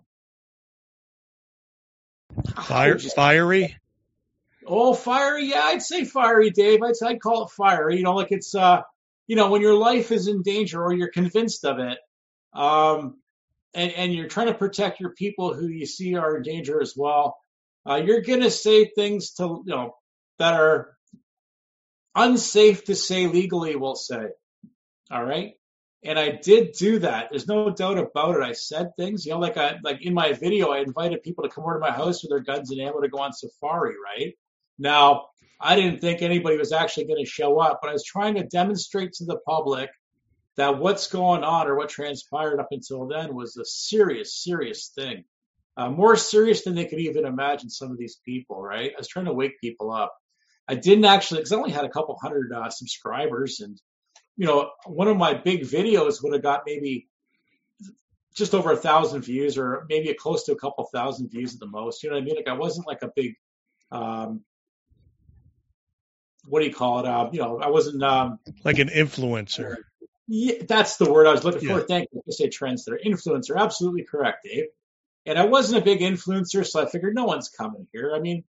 Fire, just, fiery? Oh, fiery? Yeah, I'd say fiery, Dave. I'd, I'd call it fiery. You know, like it's, uh, you know, when your life is in danger or you're convinced of it, um, and, and you're trying to protect your people who you see are in danger as well, uh, you're going to say things to, you know, that are unsafe to say legally, we'll say. All right. And I did do that. There's no doubt about it. I said things, you know, like I, like in my video, I invited people to come over to my house with their guns and ammo to go on safari, right? Now, I didn't think anybody was actually going to show up, but I was trying to demonstrate to the public that what's going on or what transpired up until then was a serious, serious thing. Uh, more serious than they could even imagine, some of these people, right? I was trying to wake people up. I didn't actually, because I only had a couple hundred uh, subscribers, and, you know, one of my big videos would have got maybe just over a thousand views, or maybe close to a couple thousand views at the most. You know what I mean? Like I wasn't like a big, um, what do you call it? Uh, you know, I wasn't um, like an influencer. Yeah, that's the word I was looking Yeah. for. Thank you. I say trendsetter, influencer. Absolutely correct, Dave. And I wasn't a big influencer, so I figured no one's coming here. I mean,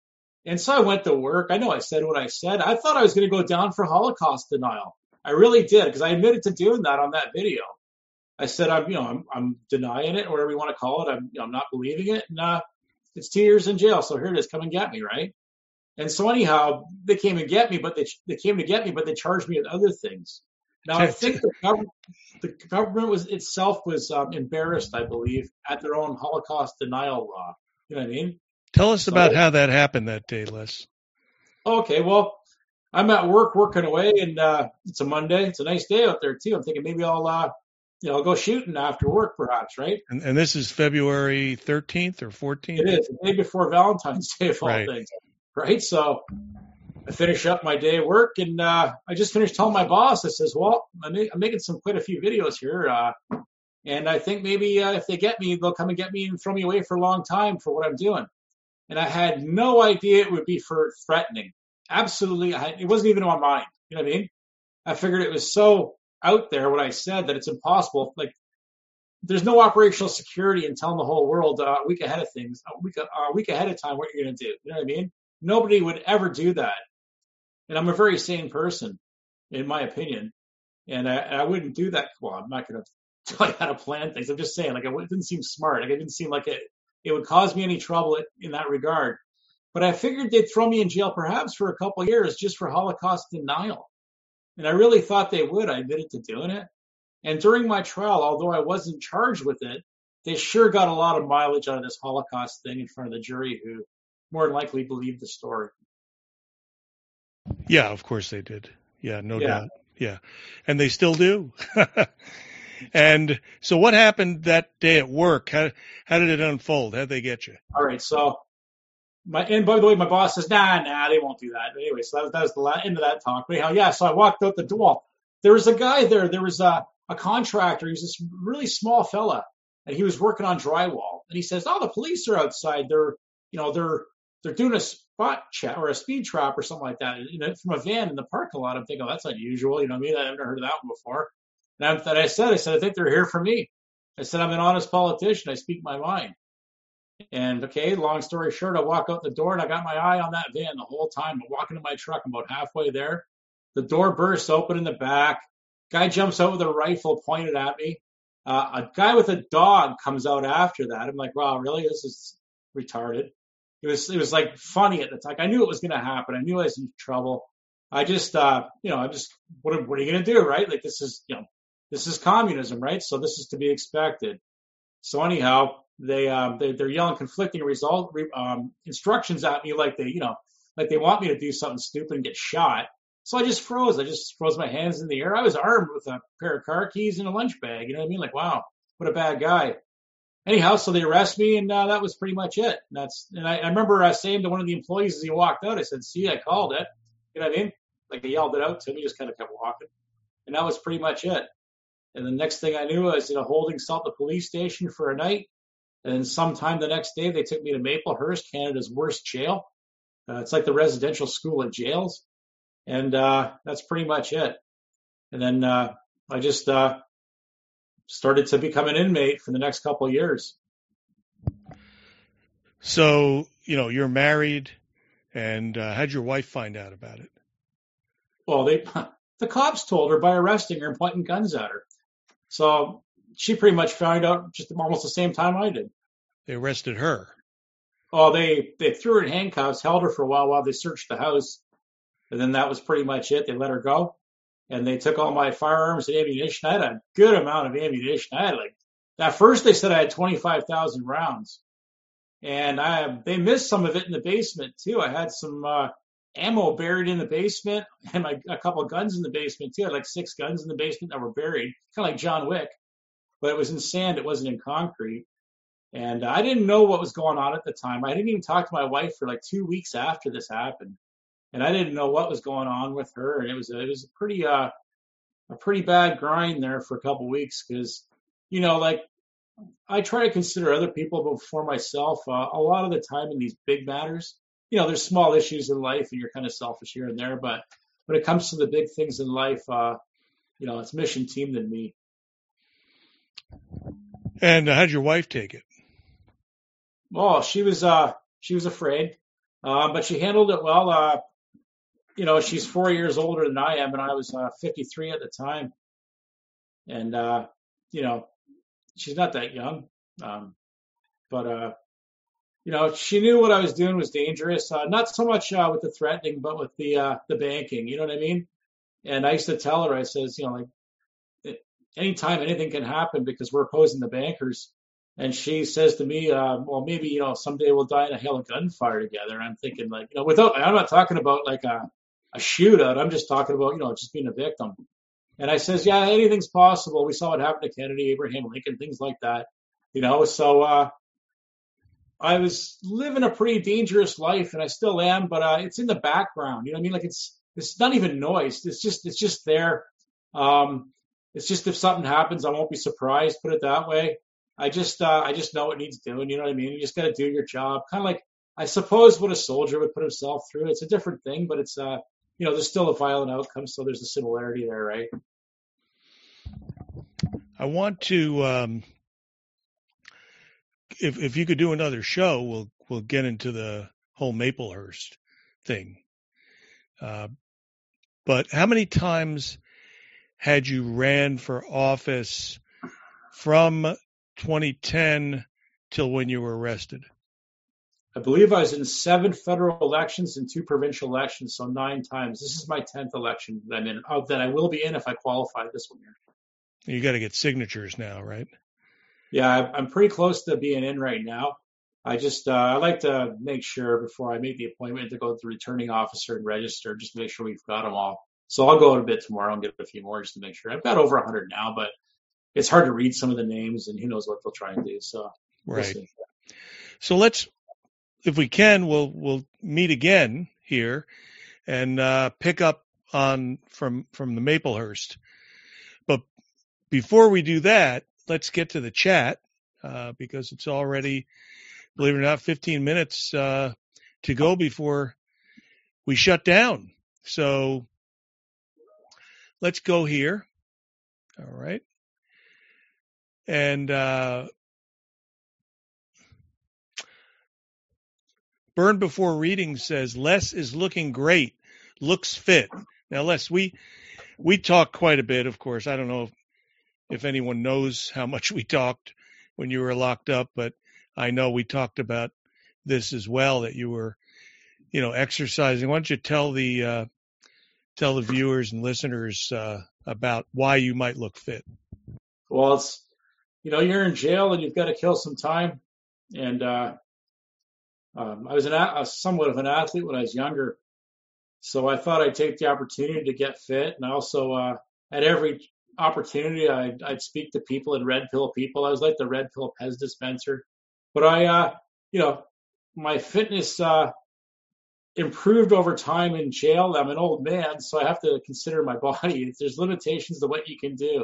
And so I went to work. I know I said what I said. I thought I was going to go down for Holocaust denial. I really did, because I admitted to doing that on that video. I said, I'm, you know, I'm, I'm denying it, or whatever you want to call it. I'm, you know, I'm not believing it. And uh, it's two years in jail. So here it is. Come and get me, right? And so anyhow, they came and get me, but they they came to get me, but they charged me with other things. Now I think the government, the government was itself was um, embarrassed, I believe, at their own Holocaust denial law. You know what I mean? Tell us So, about how that happened that day, Les. okay, well, I'm at work working away, and uh, it's a Monday. It's a nice day out there too. I'm thinking maybe I'll, uh, you know, I'll go shooting after work, perhaps, right? And, and this is February thirteenth or fourteenth? It is the day before Valentine's Day, of all Right. things, right? So I finish up my day at work, and uh, I just finished telling my boss. I says, "Well, I'm, ma- I'm making some quite a few videos here, uh, and I think maybe uh, if they get me, they'll come and get me and throw me away for a long time for what I'm doing." And I had no idea it would be for threatening. Absolutely, I, it wasn't even on my mind. You know what I mean? I figured it was so out there what I said that it's impossible. Like, there's no operational security in telling the whole world uh, a week ahead of things, a week, uh, a week ahead of time what you're going to do. You know what I mean? Nobody would ever do that. And I'm a very sane person, in my opinion. And I, I wouldn't do that. Well, I'm not going to tell you how to plan things. I'm just saying, like, it didn't seem smart. Like, it didn't seem like it, it would cause me any trouble in that regard. But I figured they'd throw me in jail perhaps for a couple of years just for Holocaust denial. And I really thought they would. I admitted to doing it. And during my trial, although I wasn't charged with it, they sure got a lot of mileage out of this Holocaust thing in front of the jury, who more than likely believed the story. Yeah, of course they did. Yeah, no Yeah. doubt. Yeah. And they still do. And so what happened that day at work? How, how did it unfold? How'd they get you? All right. So, my and by the way, my boss says, nah, nah, they won't do that. But anyway, so that, that was the la- end of that talk. But anyhow, yeah, so I walked out the door. There was a guy there. There was a, a contractor. He was this really small fella, and he was working on drywall. And he says, oh, the police are outside. They're, you know, they're they're doing a spot check or a speed trap or something like that, you know, from a van in the parking lot. I'm thinking, oh, that's unusual. You know what I mean? I've never heard of that one before. And I, and I said, I said, I think they're here for me. I said, I'm an honest politician. I speak my mind. And okay, long story short, I walk out the door and I got my eye on that van the whole time. I'm walking to my truck. I'm about halfway there. The door bursts open in the back. Guy jumps out with a rifle pointed at me. Uh, a guy with a dog comes out after that. I'm like, wow, really? This is retarded. It was, it was like funny at the time. I knew it was going to happen. I knew I was in trouble. I just, uh, you know, I just, what, what are you going to do, right? Like, this is, you know, this is communism, right? So this is to be expected. So anyhow, they, um, they, they're yelling conflicting result, um, instructions at me, like they, you know, like they want me to do something stupid and get shot. So I just froze. I just froze my hands in the air. I was armed with a pair of car keys and a lunch bag. You know what I mean? Like, wow, what a bad guy. Anyhow, so they arrest me, and uh, that was pretty much it. And that's, and I, I remember uh, saying to one of the employees as he walked out, I said, see, I called it. You know what I mean? Like, he yelled it out to me, just kind of kept walking. And that was pretty much it. And the next thing I knew, I was in a holding cell at the police station for a night. And then sometime the next day, they took me to Maplehurst, Canada's worst jail. Uh, it's like the residential school of jails. And uh, that's pretty much it. And then uh, I just uh, started to become an inmate for the next couple of years. So, you know, you're married, and uh, how'd your wife find out about it? Well, they the cops told her by arresting her and pointing guns at her. So she pretty much found out just almost the same time I did. They arrested her. Oh, they, they threw her in handcuffs, held her for a while while they searched the house. And then that was pretty much it. They let her go. And they took all my firearms and ammunition. I had a good amount of ammunition. I had like, at first they said I had twenty-five thousand rounds. And I they missed some of it in the basement too. I had some uh, ammo buried in the basement and my, a couple of guns in the basement too. I had like six guns in the basement that were buried, kind of like John Wick. But it was in sand. It wasn't in concrete. And I didn't know what was going on at the time. I didn't even talk to my wife for like two weeks after this happened. And I didn't know what was going on with her. And it was a, it was a pretty, uh, a pretty bad grind there for a couple of weeks. Cause, you know, like I try to consider other people before myself. Uh, a lot of the time in these big matters, you know, there's small issues in life and you're kind of selfish here and there. But when it comes to the big things in life, uh, you know, it's mission team than me. And uh, how'd your wife take it? Well, she was, uh, she was afraid. Uh, but she handled it well. Uh, you know, she's four years older than I am, and I was uh, fifty-three at the time. And, uh, you know, she's not that young. Um, but, uh, you know, she knew what I was doing was dangerous. Uh, not so much uh, with the threatening, but with the uh, the banking. You know what I mean? And I used to tell her, I says, you know, like anytime anything can happen because we're opposing the bankers. And she says to me, uh, well, maybe, you know, someday we'll die in a hail of gunfire together. And I'm thinking, like, you know, without, I'm not talking about like a, a shootout. I'm just talking about, you know, just being a victim. And I says, yeah, anything's possible. We saw what happened to Kennedy, Abraham Lincoln, things like that. You know, so uh, I was living a pretty dangerous life, and I still am, but uh, it's in the background. You know what I mean? Like it's it's not even noise. It's just it's just there. Um, it's just if something happens, I won't be surprised. Put it that way. I just uh, I just know what needs doing. You know what I mean? You just got to do your job. Kind of like I suppose what a soldier would put himself through. It's a different thing, but it's uh you know there's still a violent outcome, so there's a similarity there, right? I want to, um, if if you could do another show, we'll we'll get into the whole Maplehurst thing. Uh, but how many times had you ran for office from twenty ten till when you were arrested? I believe I was in seven federal elections and two provincial elections, so nine times. This is my tenth election that I'm in, oh, that I will be in if I qualify this one year. You got to get signatures now, right? Yeah, I- I'm pretty close to being in right now. I just uh, I like to make sure before I make the appointment to go to the returning officer and register, just make sure we've got them all. So I'll go out a bit tomorrow and get a few more just to make sure. I've got over one hundred now, but it's hard to read some of the names, and who knows what they'll try and do. So we'll Right. see. So let's, if we can, we'll we'll meet again here and uh, pick up on from from the Maplehurst. But before we do that, let's get to the chat uh, because it's already, believe it or not, fifteen minutes uh, to go before we shut down. So let's go here. All right. And uh, Burn Before Reading says, Les is looking great, looks fit. Now, Les, we we talked quite a bit, of course. I don't know if, if anyone knows how much we talked when you were locked up, but I know we talked about this as well, that you were, you know, exercising. Why don't you tell the uh, tell the viewers and listeners uh, about why you might look fit? Well, it's, you know, you're in jail and you've got to kill some time. And uh, um, I was an, a, somewhat of an athlete when I was younger. So I thought I'd take the opportunity to get fit. And I also, uh, at every opportunity, I'd, I'd speak to people and red pill people. I was like the red pill Pez dispenser. But I, uh, you know, my fitness uh, improved over time in jail. I'm an old man, so I have to consider my body. There's limitations to what you can do.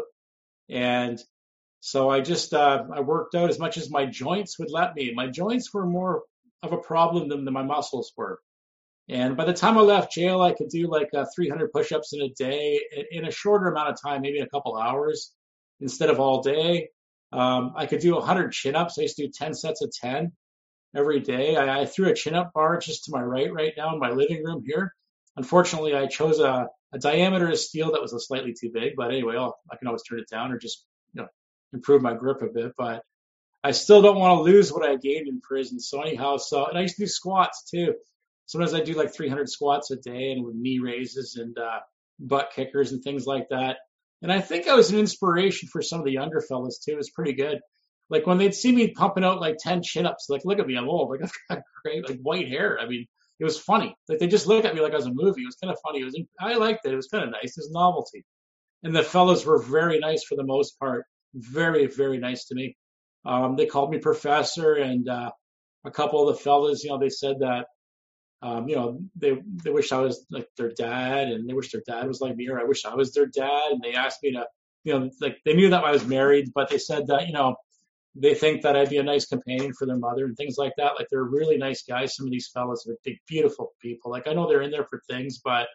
And so I just, uh, I worked out as much as my joints would let me. My joints were more of a problem than, than my muscles were. And by the time I left jail, I could do like uh, three hundred push-ups in a day in a shorter amount of time, maybe a couple hours instead of all day. Um, I could do one hundred chin-ups. I used to do ten sets of ten every day. I, I threw a chin-up bar just to my right right now in my living room here. Unfortunately, I chose a, a diameter of steel that was a slightly too big. But anyway, I'll, I can always turn it down or just, you know, improve my grip a bit. But I still don't want to lose what I gained in prison. So anyhow, so and I used to do squats too. Sometimes I do like three hundred squats a day and with knee raises and uh, butt kickers and things like that. And I think I was an inspiration for some of the younger fellas too. It was pretty good. Like when they'd see me pumping out like ten chin-ups, like, look at me, I'm old. Like I've got great, like white hair. I mean, it was funny. Like they just look at me like I was a movie. It was kind of funny. It was, I liked it. It was kind of nice. It was novelty. And the fellas were very nice for the most part. Very, very nice to me. Um, they called me professor, and uh, a couple of the fellas, you know, they said that, um, you know, they they wish I was like their dad, and they wish their dad was like me, or I wish I was their dad. And they asked me to, you know, like they knew that I was married, but they said that, you know, they think that I'd be a nice companion for their mother and things like that. Like they're really nice guys. Some of these fellas are big, beautiful people. Like I know they're in there for things, but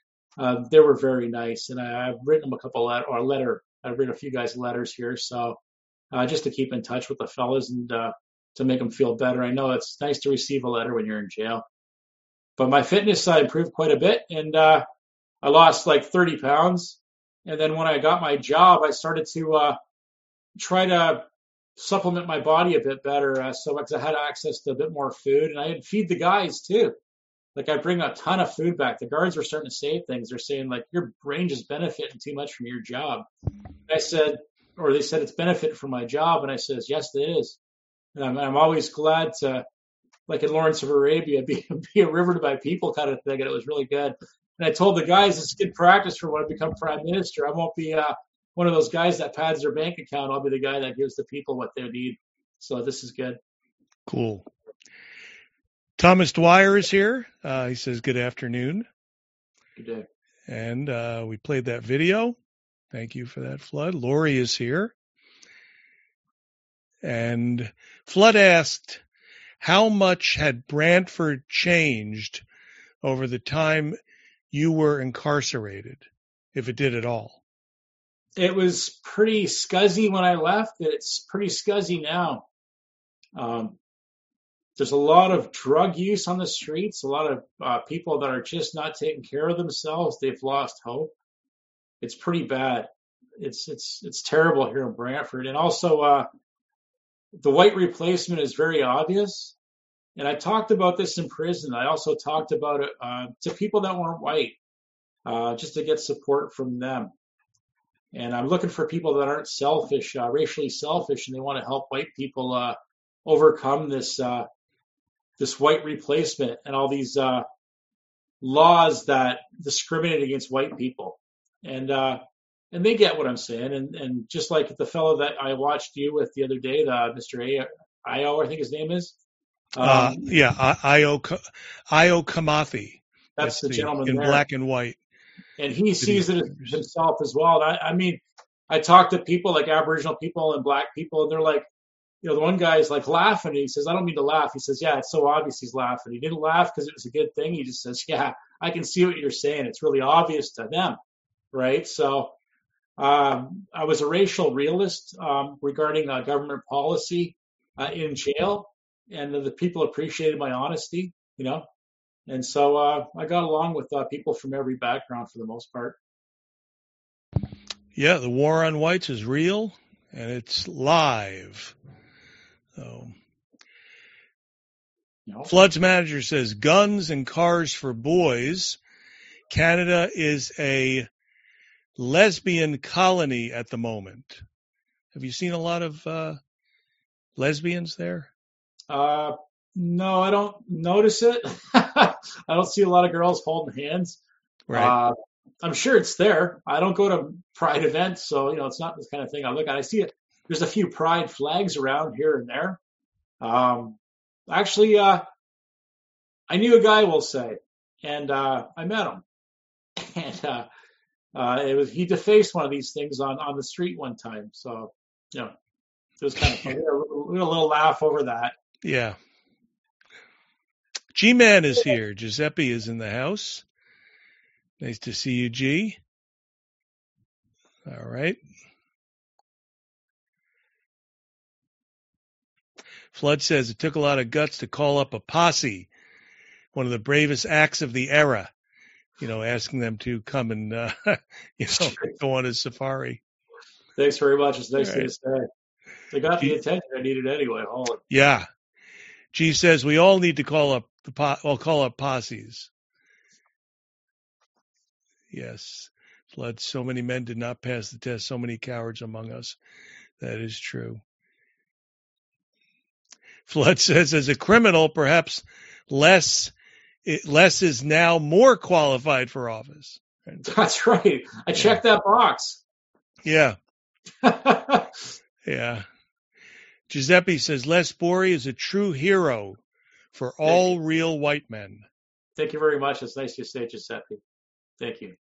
uh, they were very nice. And I, I've written them a couple of, or a letter. I've written a few guys letters here, so uh, just to keep in touch with the fellas and uh, to make them feel better. I know it's nice to receive a letter when you're in jail. but my fitness uh, improved quite a bit, and uh, I lost like thirty pounds. And then when I got my job, I started to uh, try to supplement my body a bit better, uh, so because I had access to a bit more food, and I had feed the guys too. Like I bring a ton of food back. The guards were starting to say things. They're saying like your range is benefiting too much from your job. I said, or they said it's benefit from my job, and I says yes, it is. And I'm, I'm always glad to, like in Lawrence of Arabia, be be a river to my people kind of thing, and it was really good. And I told the guys it's good practice for when I become prime minister. I won't be uh, one of those guys that pads their bank account. I'll be the guy that gives the people what they need. So this is good. Cool. Thomas Dwyer is here. Uh, he says, good afternoon. Good day. And uh, we played that video. Thank you for that, Flood. Lori is here. And Flood asked, how much had Brantford changed over the time you were incarcerated, if it did at all? It was pretty scuzzy when I left. It's pretty scuzzy now. Um, there's a lot of drug use on the streets, a lot of uh, people that are just not taking care of themselves. They've lost hope. It's pretty bad. It's it's it's terrible here in Brantford. And also, uh, the white replacement is very obvious. And I talked about this in prison. I also talked about it uh, to people that weren't white, uh, just to get support from them. And I'm looking for people that aren't selfish, uh, racially selfish, and they want to help white people uh, overcome this uh, this white replacement and all these uh, laws that discriminate against white people. And uh, and they get what I'm saying. And and just like the fellow that I watched you with the other day, the Mister A- Io, I think his name is. Um, uh, yeah, Io Io Kamathi. That's the, the gentleman in there. black and white. And he sees it himself as well. I, I mean, I talk to people like Aboriginal people and black people, and they're like, you know, the one guy is like laughing. And he says, I don't mean to laugh. He says, yeah, it's so obvious he's laughing. He didn't laugh because it was a good thing. He just says, yeah, I can see what you're saying. It's really obvious to them, right? So um, I was a racial realist um, regarding uh, government policy uh, in jail, and the people appreciated my honesty, you know. And so uh, I got along with uh, people from every background for the most part. Yeah, the war on whites is real, and it's live. So, you know. Flood's manager says, guns and cars for boys. Canada is a lesbian colony at the moment. Have you seen a lot of uh, lesbians there? Uh, no, I don't notice it. I don't see a lot of girls holding hands. Right. Uh, I'm sure it's there. I don't go to pride events, so, you know, it's not this kind of thing I look at. I see it. There's a few pride flags around here and there. Um, actually, uh, I knew a guy, we'll say, and uh, I met him. And uh, uh, it was he defaced one of these things on, on the street one time. So, you know, it was kind of funny. We had a little, we had a little laugh over that. Yeah. G-Man is here. Giuseppe is in the house. Nice to see you, G. All right. Flood says it took a lot of guts to call up a posse, one of the bravest acts of the era, you know, asking them to come and, uh, you know, go on a safari. Thanks very much. It's nice to say. They got the attention I needed anyway. Holy. Yeah. G says we all need to call up the po- well, call up posses. Yes. Flood, so many men did not pass the test, so many cowards among us. That is true. Flood says, as a criminal, perhaps less, less is now more qualified for office. That's right. I yeah. checked that box. Yeah. Yeah. Giuseppe says, Les Bori is a true hero for all real white men. Thank you very much. It's nice to say, Giuseppe. Thank you.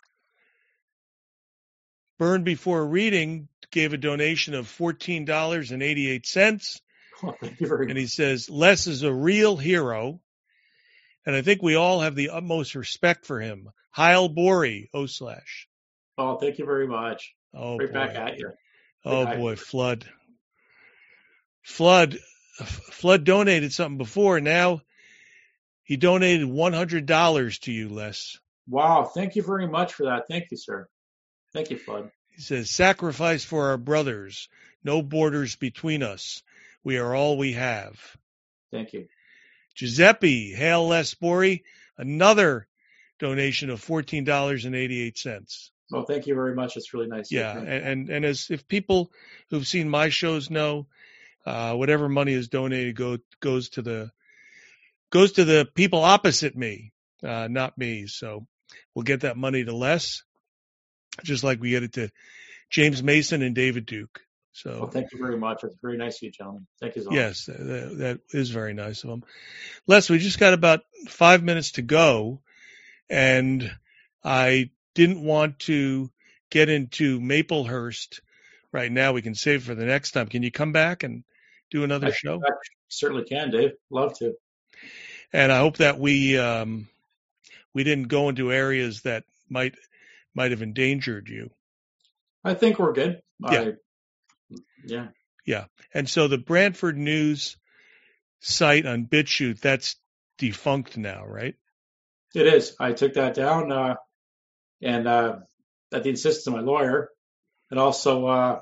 Burn Before Reading gave a donation of fourteen dollars and eighty-eight cents. Oh, thank you very much. And he says, Les is a real hero. And I think we all have the utmost respect for him. Heil Bori, O slash. Oh, thank you very much. Oh, right boy. back at you. Oh, right boy, Flood. Flood, Flood donated something before. Now He donated one hundred dollars to you, Les. Wow. Thank you very much for that. Thank you, sir. Thank you, Flood. He says, sacrifice for our brothers. No borders between us. We are all we have. Thank you. Giuseppe, hail Les Bori, another donation of fourteen dollars and eighty-eight cents. Well, thank you very much. It's really nice. Yeah, and, and, and as if people who've seen my shows know, uh, whatever money is donated go, goes to the goes to the people opposite me, uh, not me. So we'll get that money to Les, just like we get it to James Mason and David Duke. So well, thank you very much. It's very nice of you, gentlemen. Thank you so much. Yes, that, that is very nice of them. Les, we just got about five minutes to go, and I didn't want to get into Maplehurst right now. We can save for the next time. Can you come back and do another I, show? I certainly can, Dave. Love to. And I hope that we um, we didn't go into areas that might might have endangered you. I think we're good. Yeah. I, yeah. Yeah. And so the Brantford News site on BitChute, that's defunct now, right? It is. I took that down, uh, and uh, at the insistence of my lawyer, and also uh,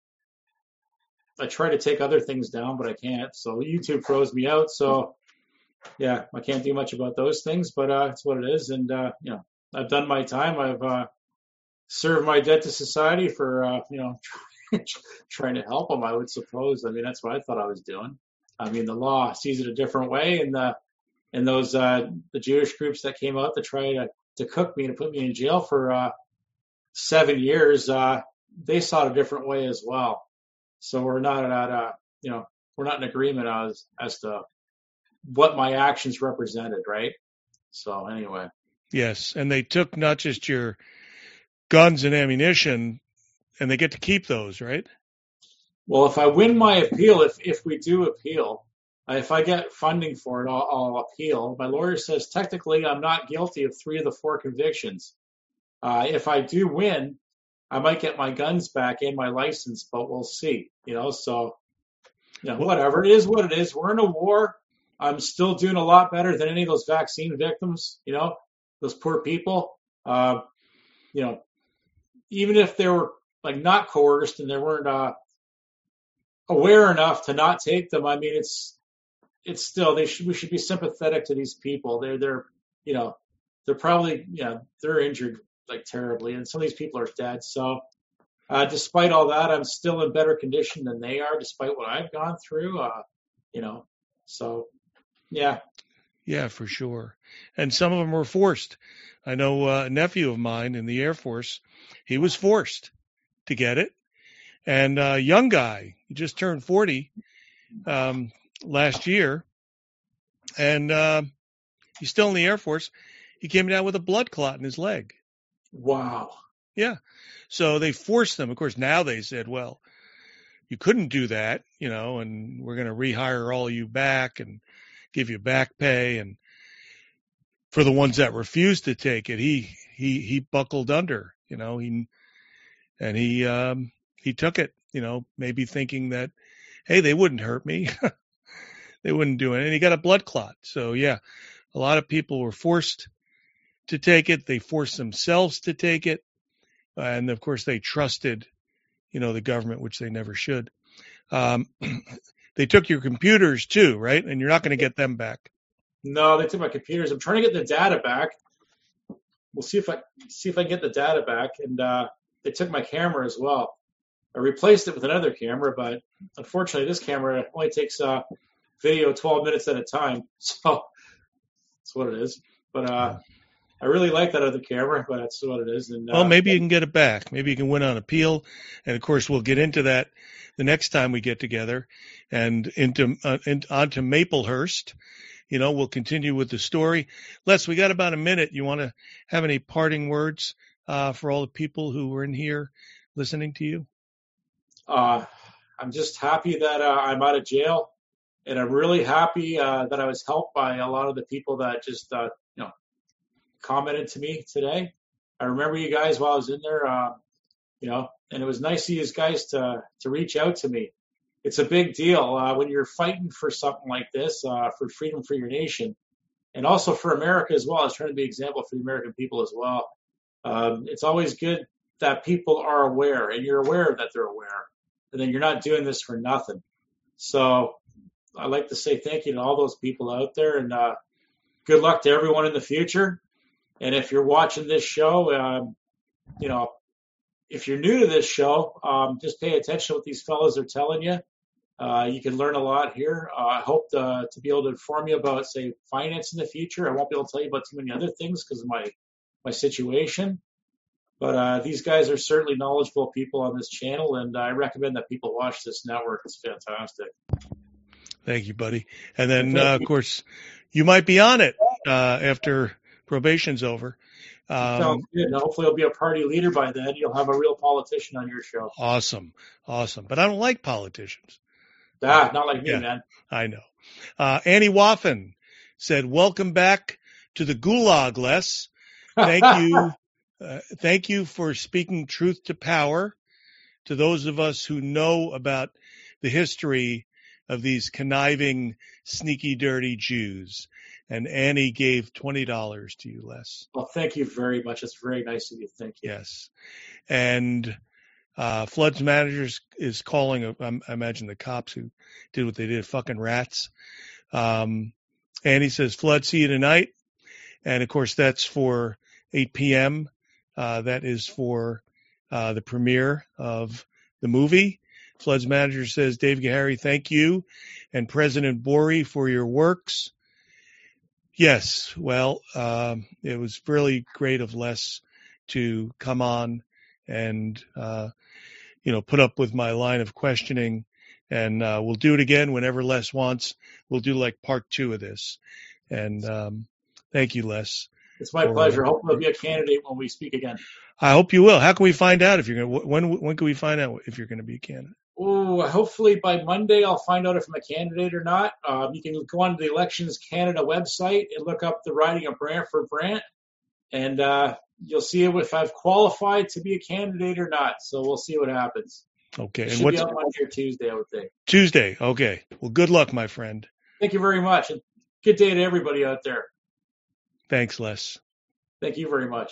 I try to take other things down, but I can't. So YouTube froze me out. So yeah, I can't do much about those things, but uh, it's what it is. And uh, you know, I've done my time. I've uh, served my debt to society for uh, you know trying to help them. I would suppose. I mean, that's what I thought I was doing. I mean, the law sees it a different way, and the and those uh, the Jewish groups that came out to try to to cook me and to put me in jail for uh, seven years, uh, they saw it a different way as well. So we're not at uh, you know we're not in agreement as as to what my actions represented, right? So anyway. Yes, and they took not just your guns and ammunition, and they get to keep those, right? Well, if I win my appeal, if if we do appeal, uh, if I get funding for it, I'll, I'll appeal. My lawyer says technically I'm not guilty of three of the four convictions. Uh, if I do win, I might get my guns back and my license, but we'll see. You know, so you know, whatever. It is what it is. We're in a war. I'm still doing a lot better than any of those vaccine victims, you know, those poor people. Uh, you know, even if they were like not coerced and they weren't uh, aware enough to not take them, I mean, it's it's still they should we should be sympathetic to these people. They're they're you know they're probably you know they're injured like terribly, and some of these people are dead. So uh, despite all that, I'm still in better condition than they are, despite what I've gone through. Uh, you know, so. Yeah. Yeah, for sure. And some of them were forced. I know uh, a nephew of mine in the Air Force, he was forced to get it. And a uh, young guy, he just turned forty um, last year. And uh, he's still in the Air Force. He came down with a blood clot in his leg. Wow. Yeah. So they forced them. Of course, now they said, well, you couldn't do that, you know, and we're going to rehire all of you back and give you back pay. And for the ones that refused to take it, he, he, he buckled under, you know, he, and he, um, he took it, you know, maybe thinking that, hey, they wouldn't hurt me. They wouldn't do it. And he got a blood clot. So yeah, a lot of people were forced to take it. They forced themselves to take it. And of course they trusted, you know, the government, which they never should. Um, They took your computers too, right? And you're not going to get them back. No, they took my computers. I'm trying to get the data back. We'll see if I see if I can get the data back. And uh, they took my camera as well. I replaced it with another camera, but unfortunately, this camera only takes uh, video twelve minutes at a time. So that's what it is. But uh, I really like that other camera, but that's what it is. And uh, well, maybe you can get it back. Maybe you can win on appeal. And of course, we'll get into that the next time we get together. And into uh, in, onto Maplehurst, you know, we'll continue with the story. Les, we got about a minute. You want to have any parting words uh, for all the people who were in here listening to you? Uh, I'm just happy that uh, I'm out of jail, and I'm really happy uh, that I was helped by a lot of the people that just uh, you know commented to me today. I remember you guys while I was in there, uh, you know, and it was nice of you guys to to reach out to me. It's a big deal uh, when you're fighting for something like this, uh, for freedom for your nation. and also for America as well. I was trying to be an example for the American people as well. Um, it's always good that people are aware, and you're aware that they're aware, and then you're not doing this for nothing. So I'd like to say thank you to all those people out there, and uh, good luck to everyone in the future. And if you're watching this show, um, you know, if you're new to this show, um, just pay attention to what these fellows are telling you. Uh, you can learn a lot here. Uh, I hope to, to be able to inform you about, say, finance in the future. I won't be able to tell you about too many other things because of my, my situation. But uh, these guys are certainly knowledgeable people on this channel, and I recommend that people watch this network. It's fantastic. Thank you, buddy. And then, uh, of course, you might be on it uh, after probation's over. Um, Sounds good. And hopefully I'll be a party leader by then. You'll have a real politician on your show. Awesome. Awesome. But I don't like politicians. Ah, not like me, yeah, man. I know. Uh, Annie Waffen said, welcome back to the gulag, Les. Thank you. Uh, thank you for speaking truth to power to those of us who know about the history of these conniving, sneaky, dirty Jews. And Annie gave twenty dollars to you, Les. Well, thank you very much. It's very nice of you. Thank you. Yes. And uh, Floods Managers is calling, I, I imagine the cops who did what they did, fucking rats. Um, Annie says, Flood, see you tonight. And, of course, that's for eight p.m. Uh, that is for uh, the premiere of the movie. Floods Manager says, Dave Gahary, thank you. And President Bori for your works. Yes, well, um, it was really great of Les to come on and, uh, you know, put up with my line of questioning. And uh, we'll do it again whenever Les wants. We'll do like part two of this. And um, thank you, Les. It's my for, pleasure. Hopefully I'll be a candidate when we speak again. I hope you will. How can we find out if you're going to, when, when can we find out if you're going to be a candidate? Oh, hopefully by Monday I'll find out if I'm a candidate or not. Um, you can go on to the Elections Canada website and look up the riding of Brantford Brant, and uh, you'll see if I've qualified to be a candidate or not. So we'll see what happens. Okay. It and should what's be on Monday or Tuesday, I would think. Tuesday? Okay. Well, good luck, my friend. Thank you very much. And good day to everybody out there. Thanks, Les. Thank you very much.